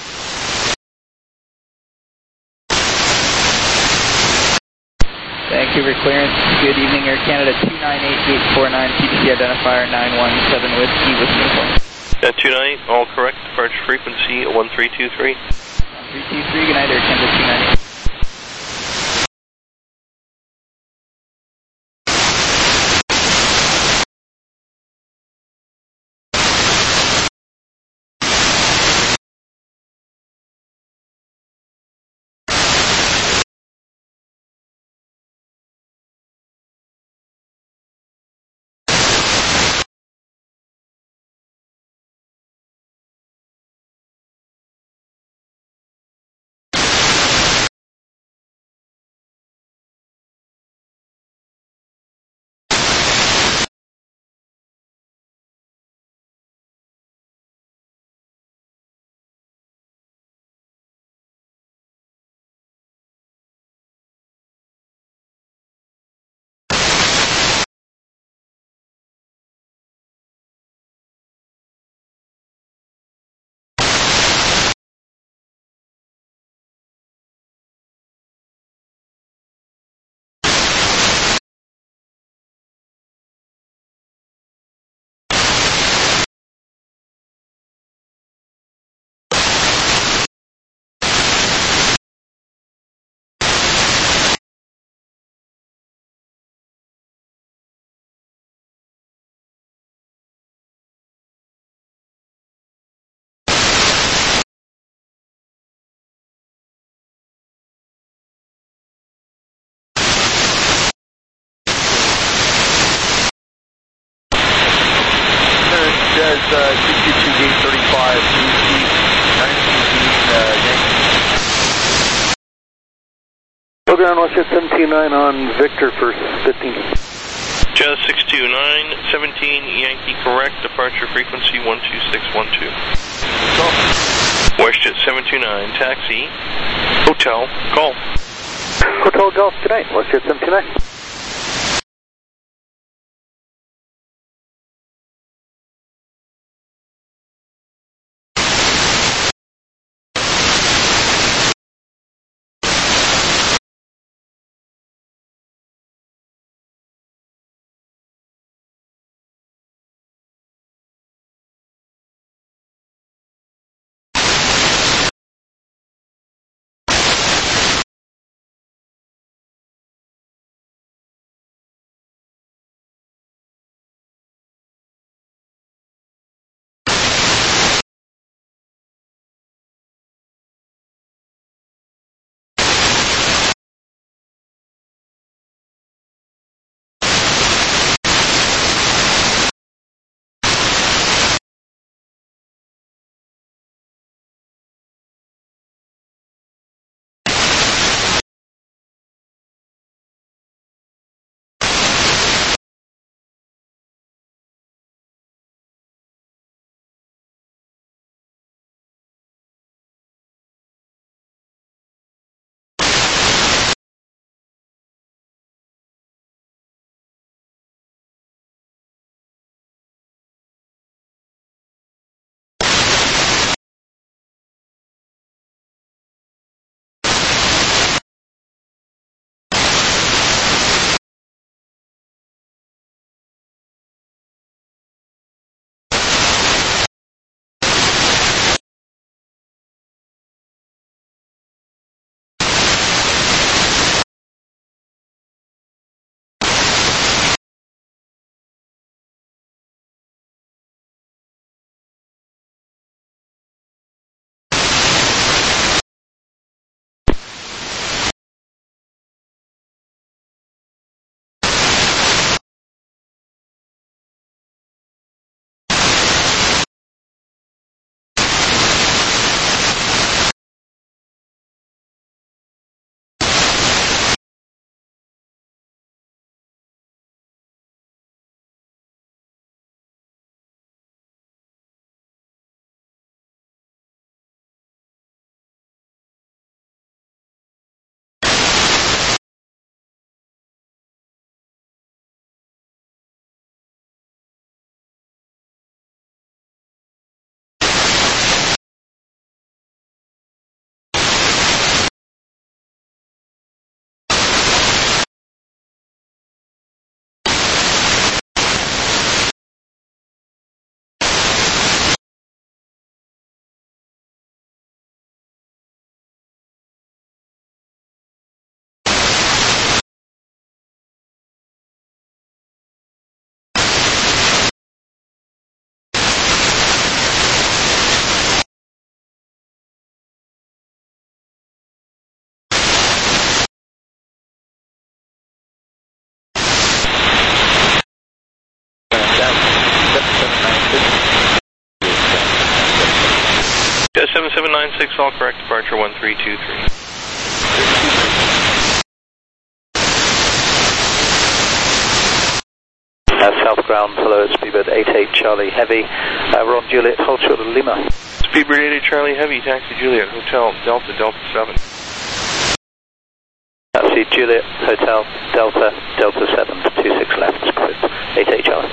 Vancouver clearance, good evening, Air Canada 298-849, PDC identifier 917 Whiskey with uniform. 298, all correct, departure frequency 1323. 1323, good night, Air Canada 298. Jazz 222 gate 35, PDC 918 Yankee. Program was hit 179 on Victor for 15. Jazz 629, 17 Yankee correct, departure frequency 12612. WestJet 729, taxi, Hotel Golf. Hotel Golf, good night, WestJet 729. Jazz 7796, all correct, departure 1323. South ground, hello, Speedbird 88 Charlie Heavy. We're on Juliet, hold short of Lima. Speedbird 88 Charlie Heavy, taxi Juliet, Hotel, Delta, Delta 7. Taxi Juliet, Hotel, Delta, Delta 7, 26 left, Speedbird 88 Charlie.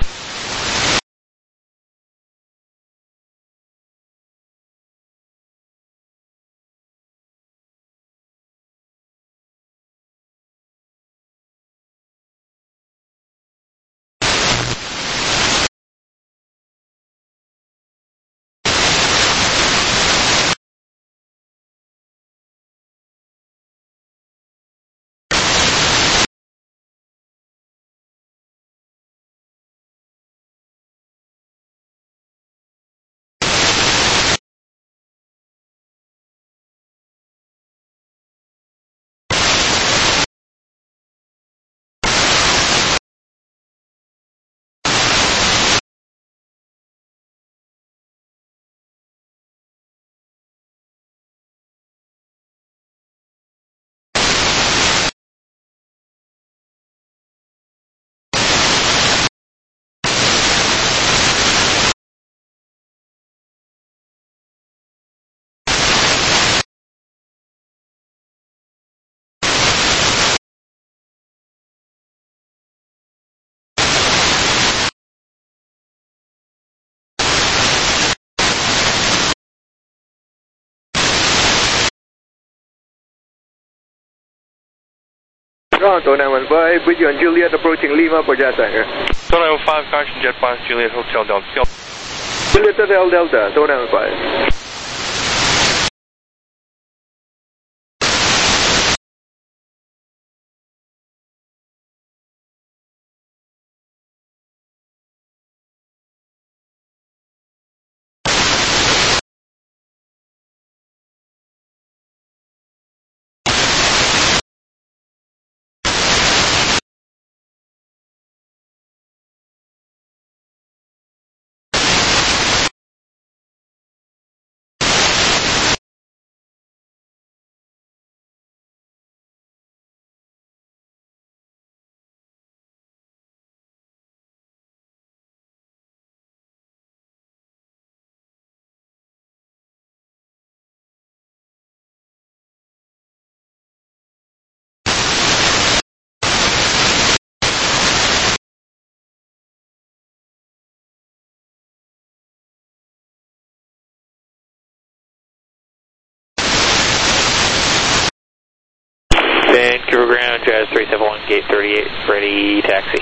Toronto 915, with you on Juliet approaching Lima for Jazz Anchor. 915, caution, jet blast, Juliet, Hotel, Delta. Juliet Hotel Delta, 915. Vancouver ground, Jazz 371, gate 38, ready, taxi.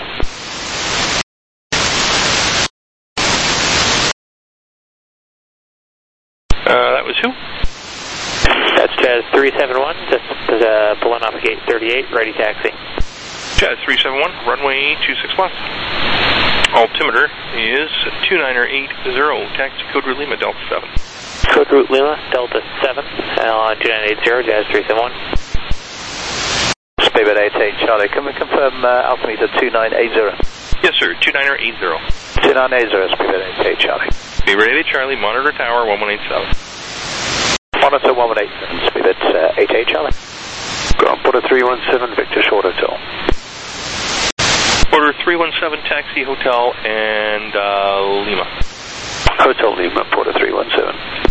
That was who? That's Jazz 371, just pulling off gate 38, ready, taxi. Jazz 371, runway 26 left. Altimeter is 2980, taxi code route Lima, Delta 7. Code route Lima, Delta 7, on 2980, Jazz 371. Speedbird 88 Charlie, can we confirm altimeter 2980? Yes, sir, 2980. 2980, Speedbird 88 Charlie. Speedbird 88 Charlie, monitor tower 1187. Monitor 1187, Speedbird 88 Charlie. Ground Porter 317, Victor Short Hotel. Porter 317, taxi Hotel and Lima. Hotel Lima, Porter 317.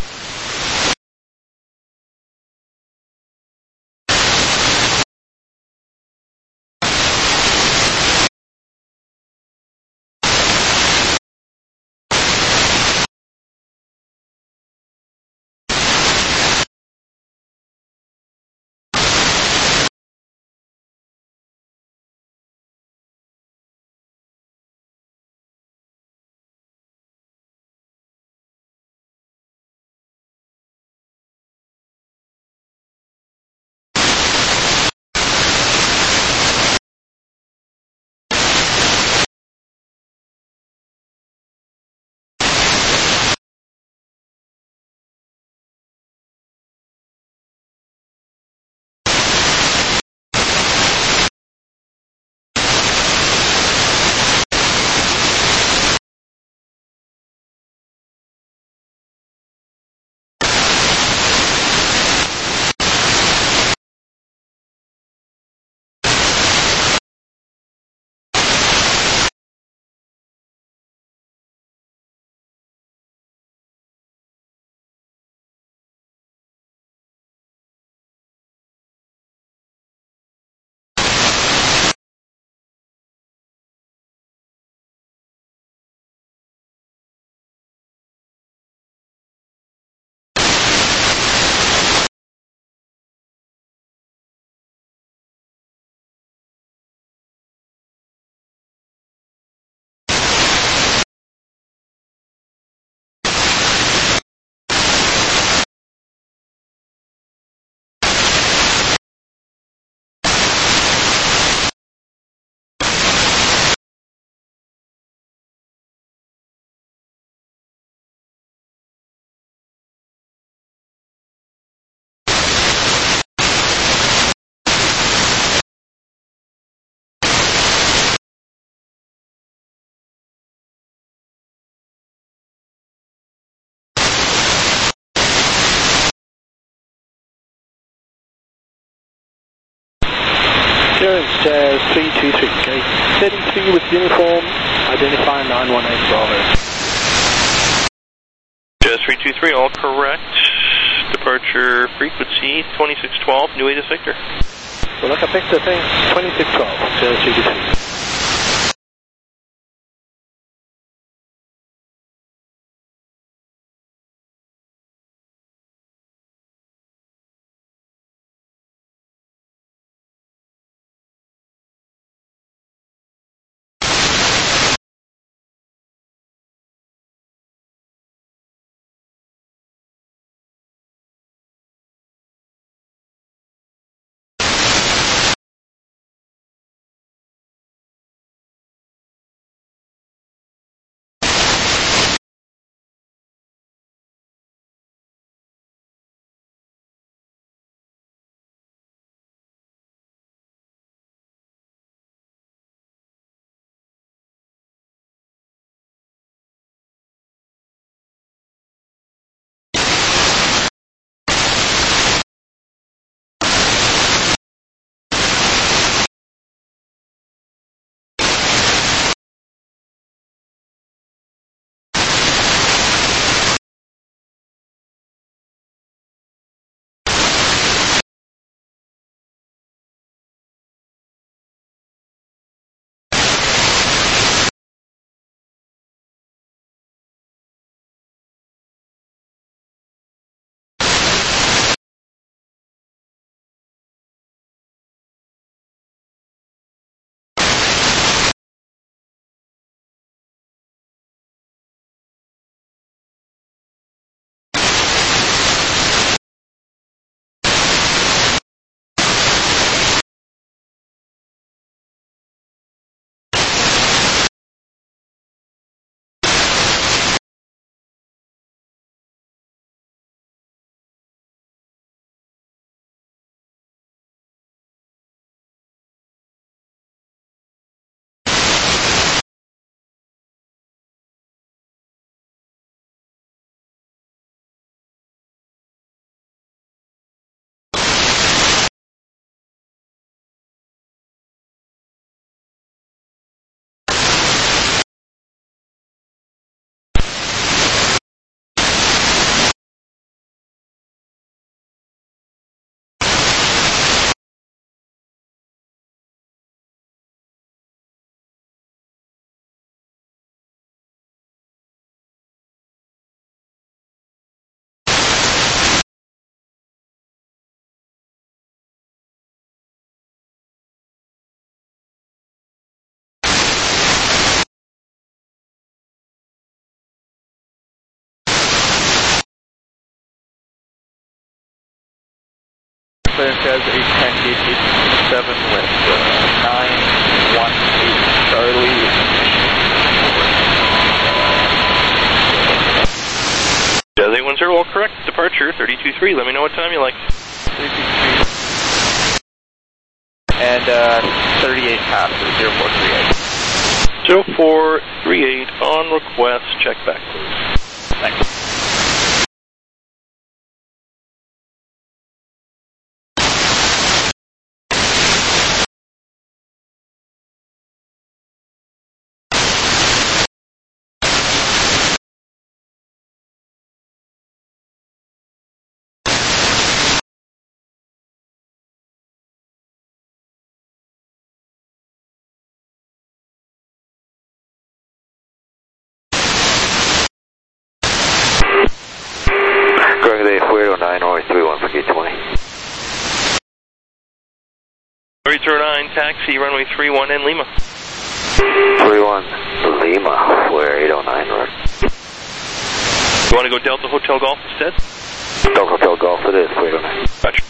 Sure, it's Jazz 323, okay. 33 with uniform, identify 918 Bravo. Jazz 323, all correct. Departure frequency 2612, New Aegis Victor. Well, look, I picked the thing, 2612, Jazz 323. Clearance Jazz 810, gate 867 with 918 Charlie. Jazz 810, all correct. Departure 323, let me know what time you like. 323. And 38 passes, 0438. 0438 on request, check back please. Thanks. Correct, 409 or 31 for gate 20. 309, taxi, runway 31 in Lima. 31 Lima, where 809, right? You want to go Delta Hotel Golf instead? Delta Hotel Golf it is, 409. Gotcha.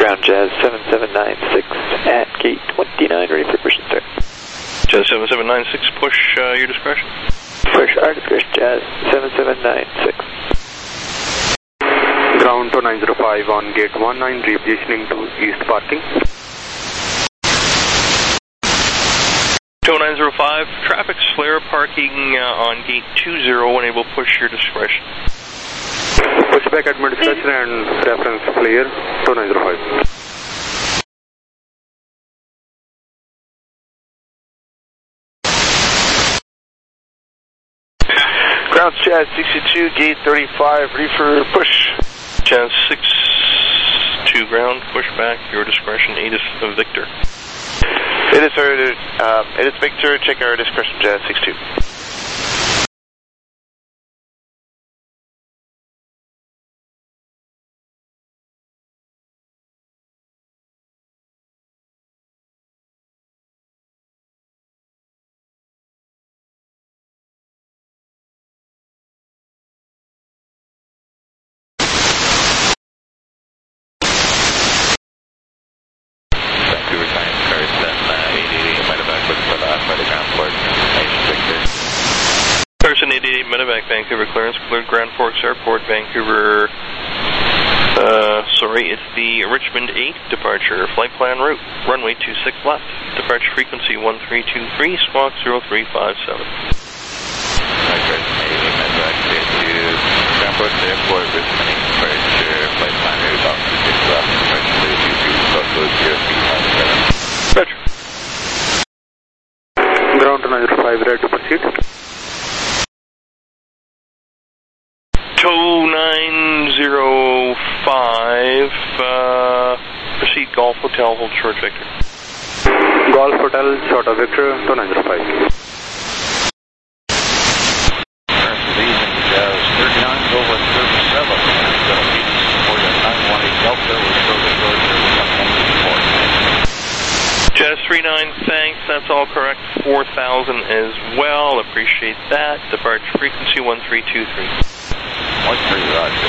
Ground Jazz 7796 at gate 29, ready for push and start. Jazz 7796, push your discretion. Push our discretion, Jazz 7796. Ground 2905 on gate 19, repositioning to east parking. 2905, traffic flare parking on gate 20, enable push your discretion. Pushback at my discretion and reference clear, 2905. Ground Jazz 62, gate 35, ready for push. Jazz 62, ground, push back, your discretion, ATIS Victor. It is Victor, check our discretion, Jazz 62. Person 888 Medevac, Vancouver clearance, cleared Grand Forks Airport, Vancouver, it's the Richmond 8 departure, flight plan route, runway 26 left, departure frequency 1323, squawk 0357. Person 888 Medevac, Grand Forks Airport, Richmond 8 departure, flight plan route, 26 left, departure 323, squawk 0357. Roger. Ground 2905, ready to proceed. 2905, proceed Golf Hotel, hold short Victor. Golf Hotel, short of Victor, 2905. Leaving Jazz 39 over 37, and going to be for your 918 Delta, we'll show the Georgia 114. Jazz 39, thanks, that's all correct, 4000 as well, appreciate that, departure frequency 1323. 13, roger.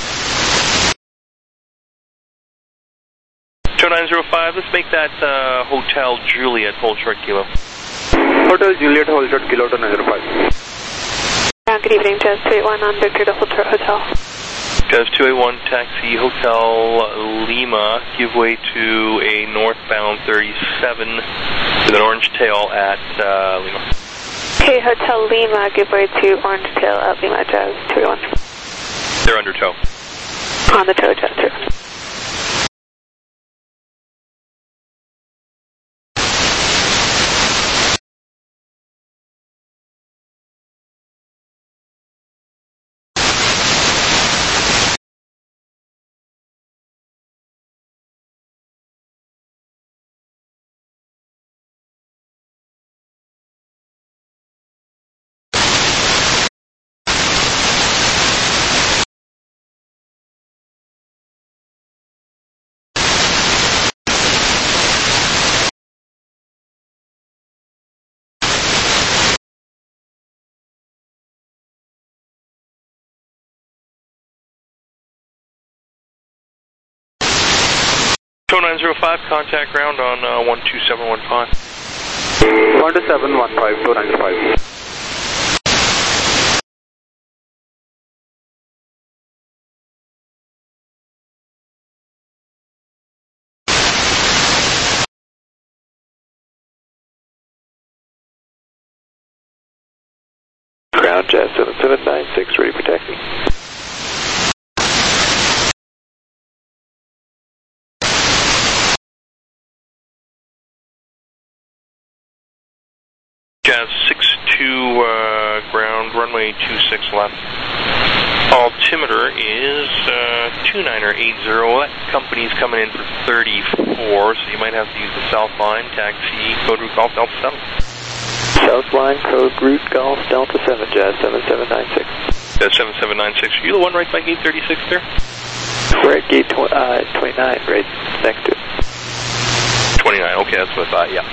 2905, let's make that Hotel Juliet, hold short kilo. Hotel Juliet, hold short kilo, 2905. Good evening, Jazz 281 on Victor Delta Hotel. Jazz 281, taxi Hotel Lima, give way to a northbound 37 with an orange tail at Lima. Okay, Hotel Lima, give way to orange tail at Lima, Jazz 281. They're under tow. On the tow, Jazz 281. Tow 905, contact ground on 12715. 12715, Tow 905. Ground Jazz 7796, ready for taxi. Jazz 62, ground, runway 26 left. Altimeter is 2980. That company's coming in for 34, so you might have to use the south line, taxi, code route Golf Delta 7. South line, code route Golf Delta 7, Jazz 7796. Jazz 7796, are you the one right by gate 36 there? We're at gate 29, right next to it. 29, okay, that's what I thought, yeah.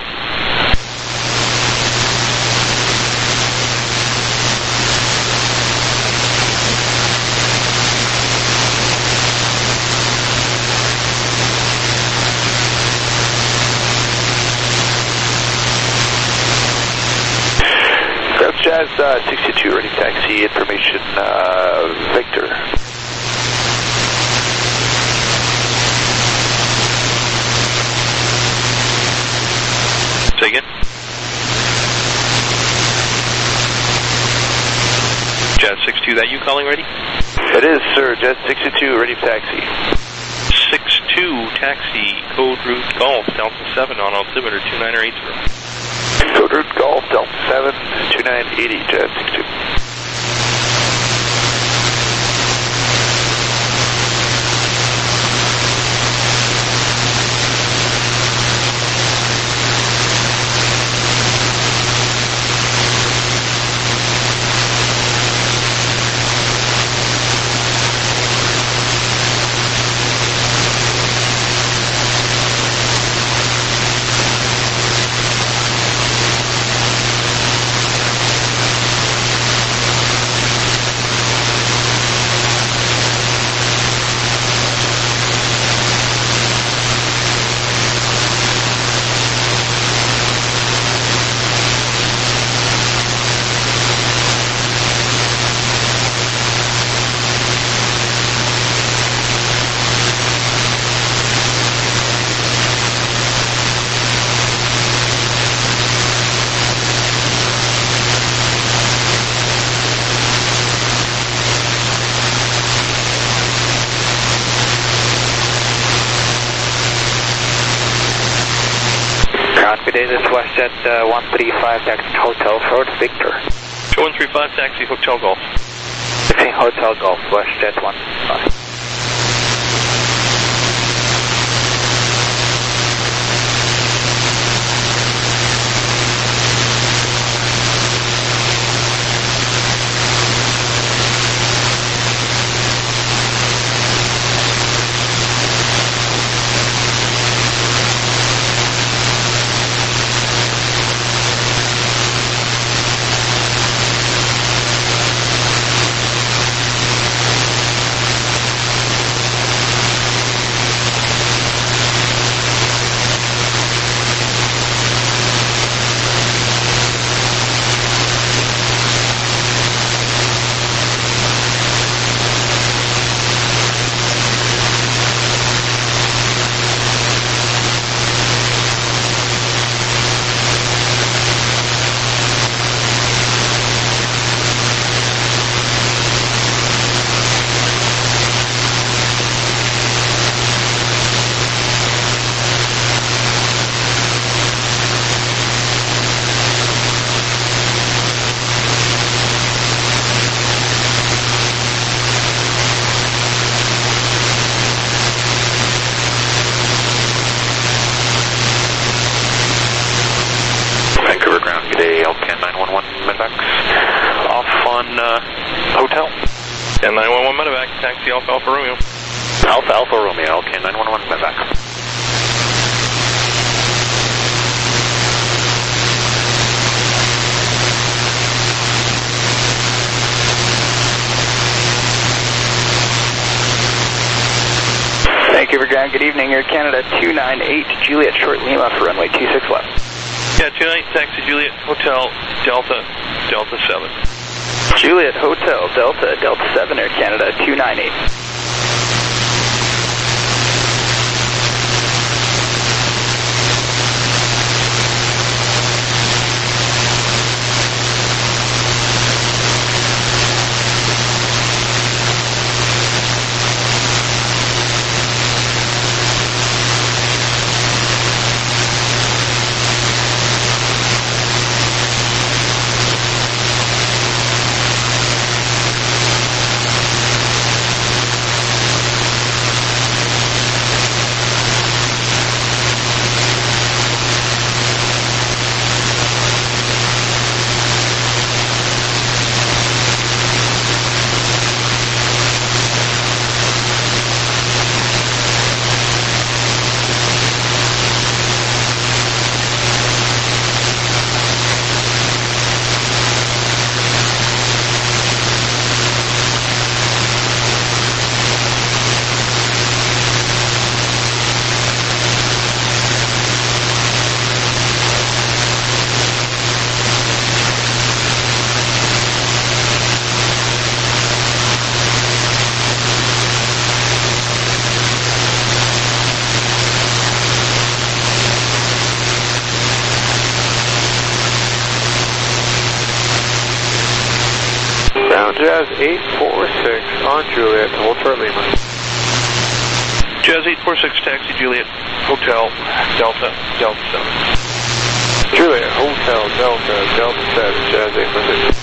62, ready taxi, information, Victor. Say again? Jazz 62, that you calling ready? It is, sir. Jet 62, ready for taxi. 62, taxi, code route Golf, Delta 7 on altimeter 2980. Code route Golf, Delta 7, 2980, Jet 62. Good day, this is WestJet 135, taxi Hotel Road, Victor. 135, taxi Hotel Golf. Taxi Hotel Golf, WestJet 135. Hotel. And 911 medevac, taxi Alpha Alpha Romeo. Alpha Alpha Romeo, okay, 911 medevac. Thank you for ground. Good evening, Air Canada 298 Juliet Short Lima for runway 26 left. Yeah, 29 taxi Juliet Hotel Delta Delta 7. Juliet Hotel Delta Delta 7 Air Canada 298. Ground Jazz 846 on Juliet, hold short Lima. Jazz 846, taxi Juliet, Hotel, Delta, Delta 7. Juliet, Hotel, Delta, Delta 7, Jazz 846.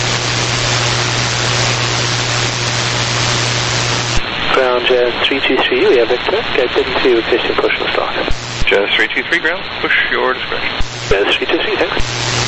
Ground Jazz 323, we have Victor. Gate 32, existing push will start. Jazz 323, ground, push your discretion. Jazz 323, thanks.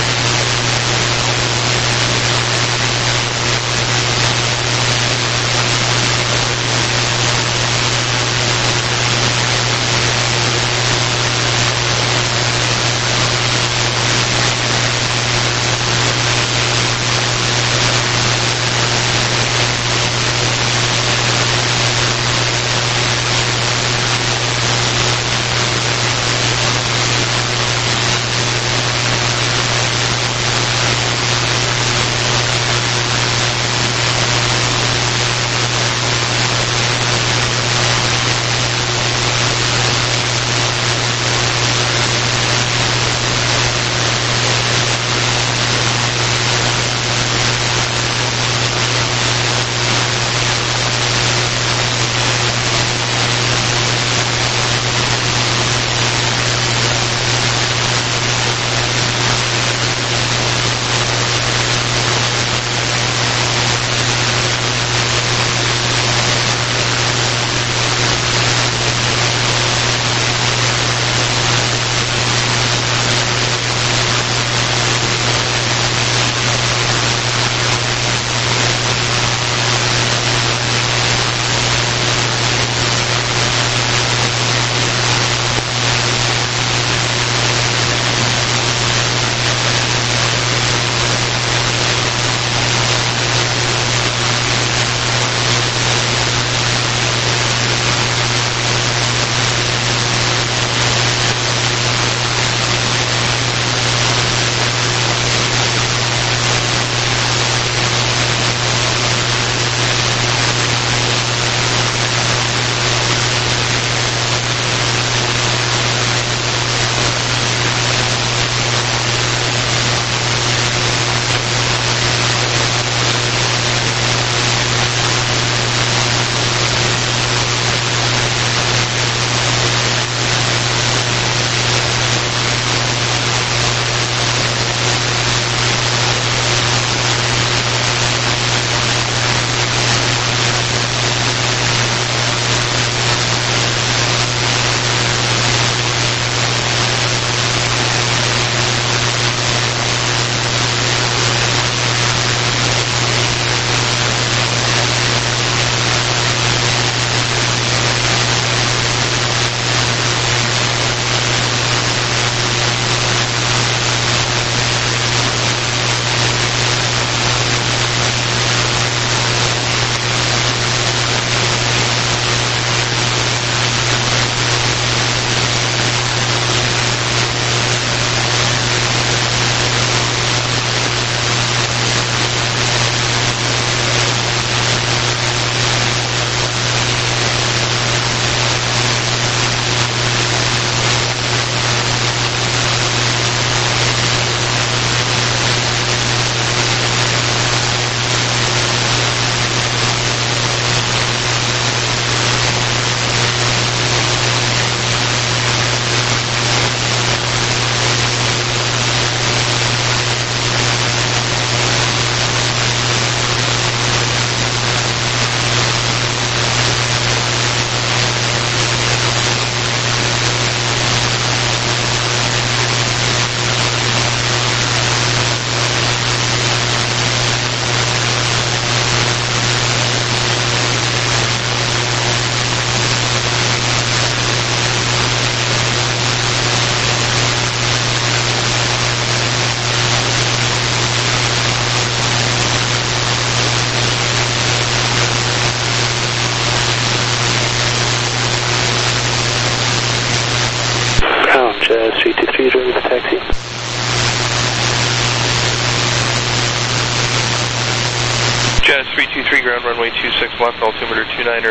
Jazz 323, ground runway 26 left, altimeter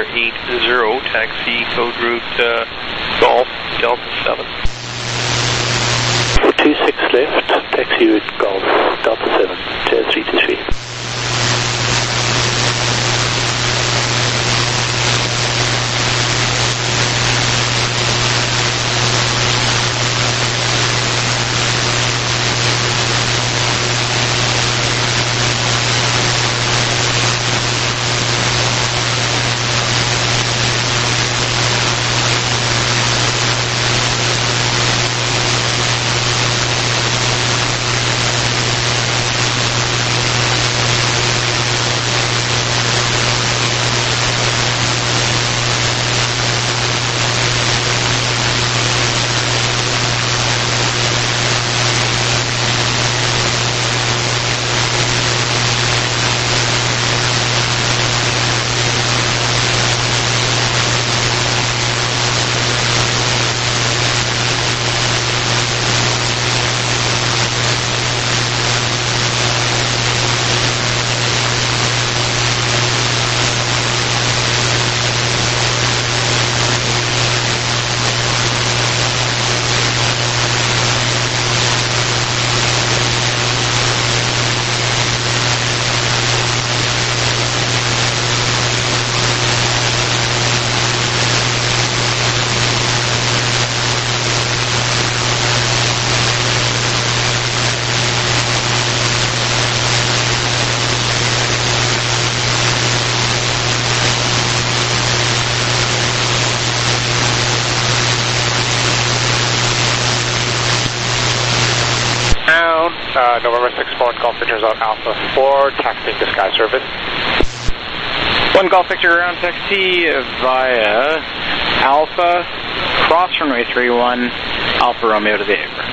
2980, taxi code route Golf, Delta 7. 26 left, taxi route Golf, Delta 7, Jazz 323. November 6-4, Golf Victor's out Alpha 4, taxiing to Sky Service. 1 Golf Victor ground taxi via Alpha, cross runway 31, Alpha Romeo to the apron.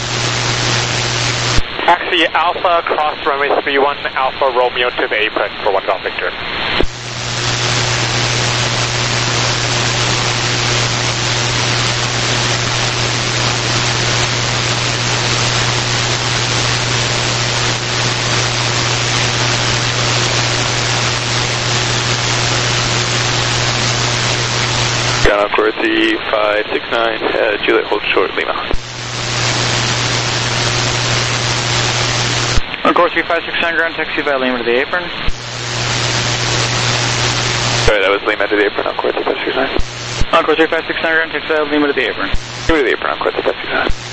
Taxi Alpha, cross runway 31, Alpha Romeo to the apron for 1 Golf Victor. Ground Encore 3569, Juliet hold short, Lima. Encore 3569, ground taxi via Lima to the apron. Sorry, that was Lima to the apron, Encore 3569. Encore 3569, ground taxi via Lima to the apron. Lima to the apron, Encore 3569.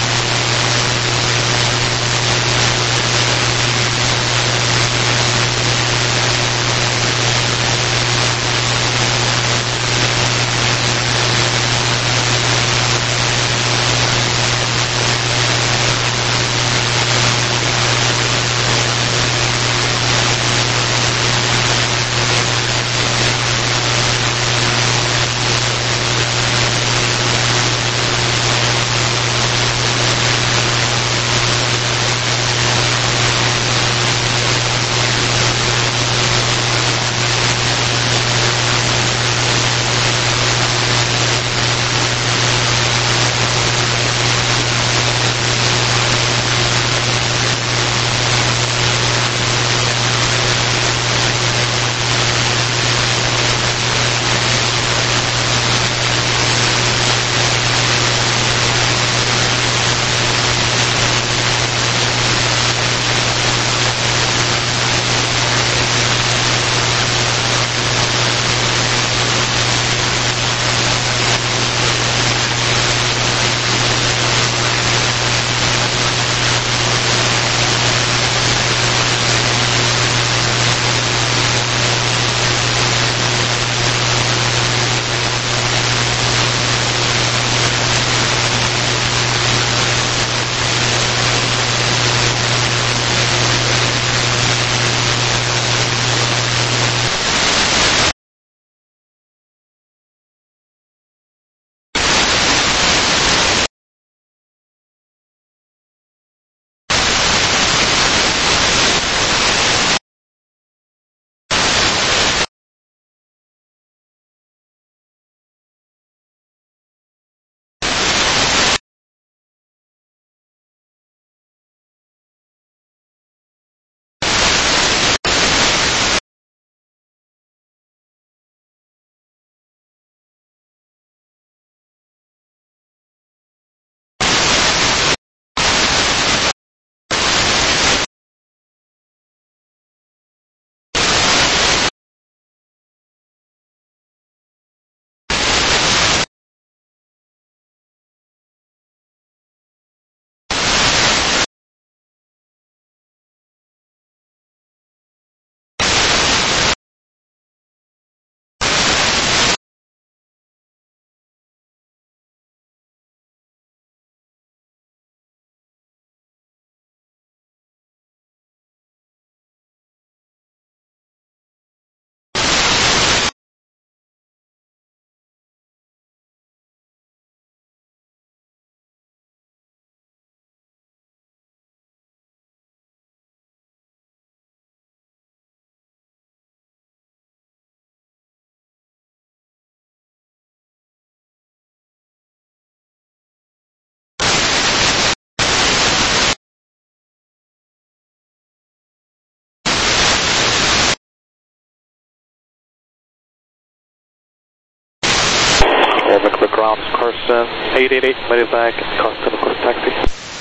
Quick ground, Carson 888, medevac, Carson, of course, taxi.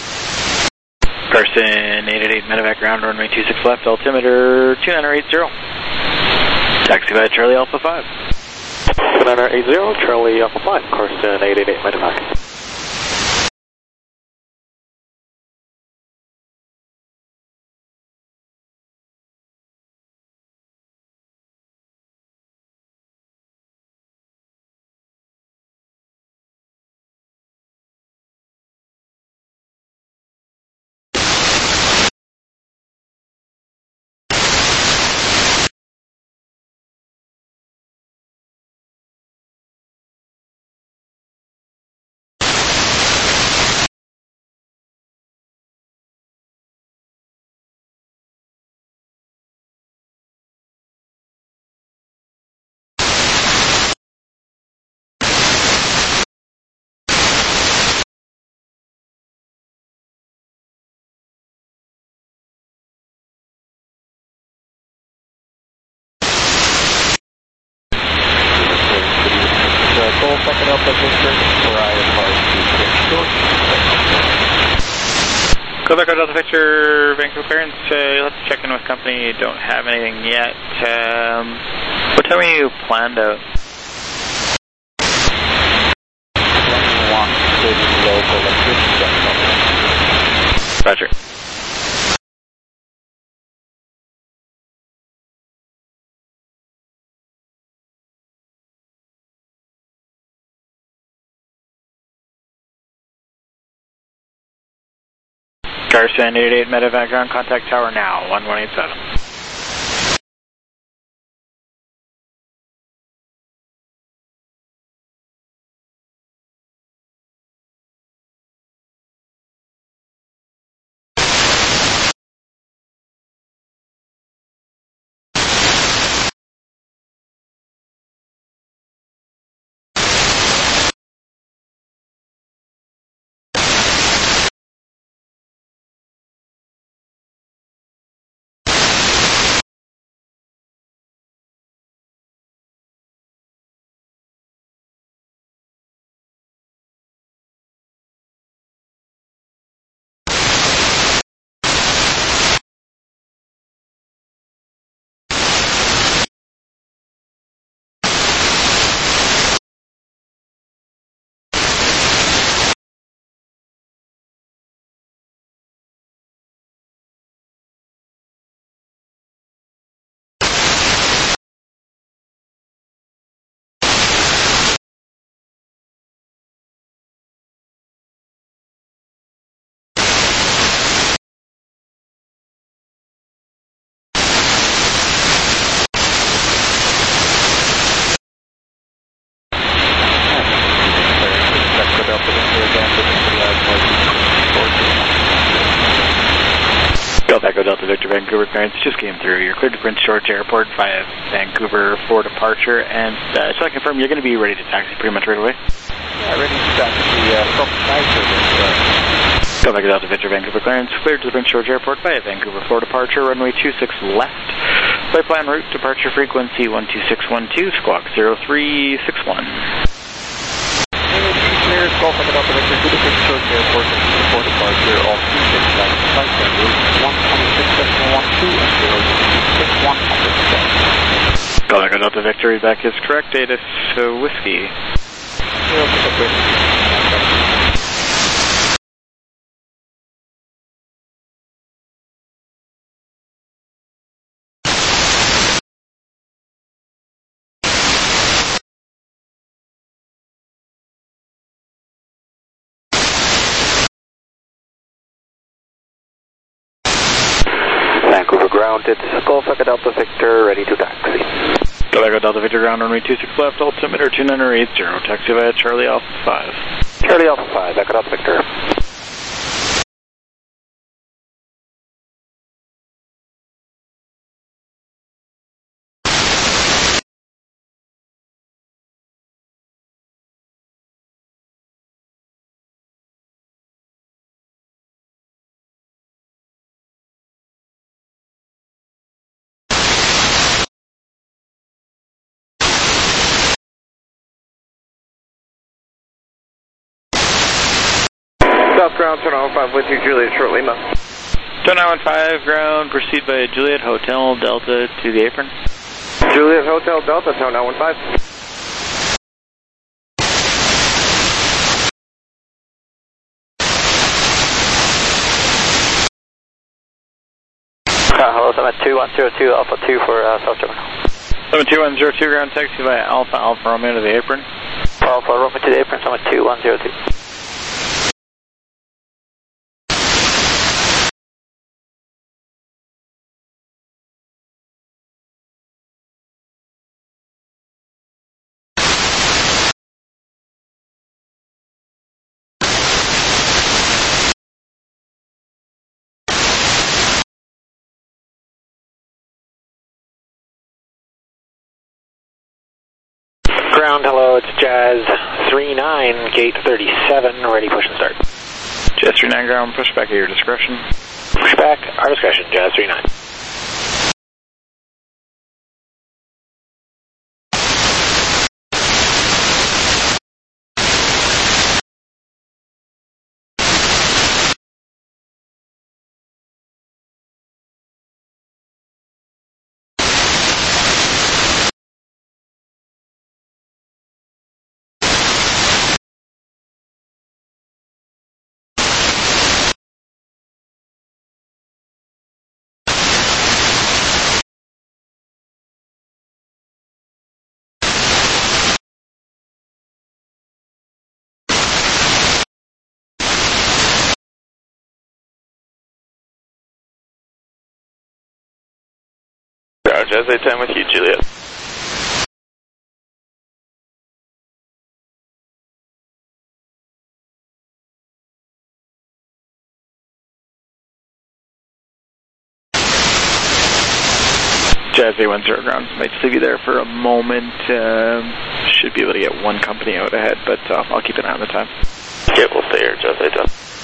Carson 888, medevac ground, runway 26 left, altimeter 2980. Taxi by Charlie Alpha 5. 2980, Charlie Alpha 5, Carson 888, medevac. Delta Victor for IFR 26 short. Go back, Delta Victor, Vancouver clearance. Let's check in with company. Don't have anything yet. What time are you planned out? Local electricity. Roger. Garson 88 medevac ground, contact tower now, 1187. Echo Delta Victor, Vancouver clearance just came through. You're cleared to Prince George Airport via Vancouver for departure, and so I confirm you're going to be ready to taxi pretty much right away? Yeah, ready to taxi from Go back to Delta Victor, Vancouver clearance, cleared to the Prince George Airport via Vancouver for departure, runway 26 left. Flight plan route, departure frequency 12612, squawk 0361. Cleared, call from Delta Victor to the Prince George Airport for departure of 26 left. Flight plan route 126.12 and 06100. Go back to Delta Victor, back is correct, Datus Whiskey. Vancouver grounded, Golf Echo Delta Victor, ready to taxi. Go back to Delta Victor ground, runway 26 left, altimeter 2980, taxi via Charlie Alpha 5. Charlie Alpha 5, Echo Delta Victor. South ground, turn on 5 with you, Juliet, short Lima. Turn on 5 ground, proceed by Juliet Hotel Delta to the apron. Juliet Hotel Delta, turn on 15. Hello, I'm at 2102 Alpha 2 for South Terminal. I'm at 2102 ground, taxi via Alpha Romeo to the apron. Alpha Romeo to the apron, so I'm at 2102. Ground, hello, it's Jazz 39, gate 37, ready, push and start. Jazz 39 ground, push back at your discretion. Push back, our discretion, Jazz 39. Jazz 810 with you, Juliet. Jazz 810 ground. Might just leave you there for a moment. Should be able to get one company out ahead, but I'll keep an eye on the time. Okay, we'll stay here, Jazz 810.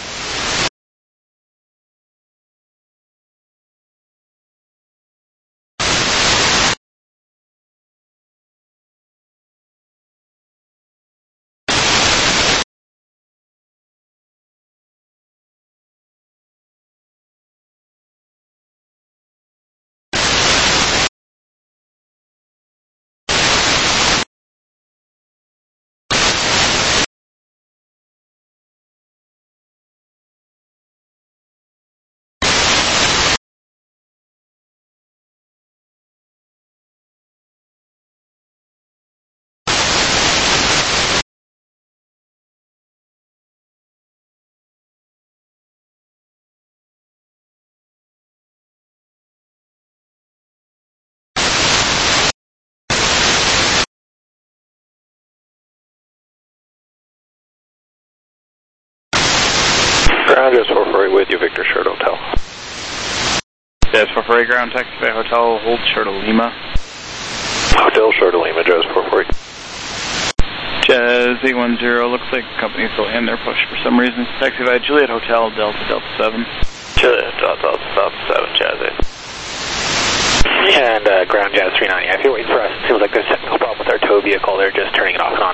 Ground, Jazz 448 with you, Victor, Short Hotel. Jazz 448 ground, taxi by Hotel, hold short of Lima. Hotel, Short of Lima, Jazz 448. Jazz 810, looks like the company's still in their push for some reason. Taxi by Juliet Hotel, Delta 7. Juliet Hotel, Delta 7, Jazz 8. And ground Jazz 390. If you're waiting for us, it seems like there's a technical problem with our tow vehicle. They're just turning it off and on.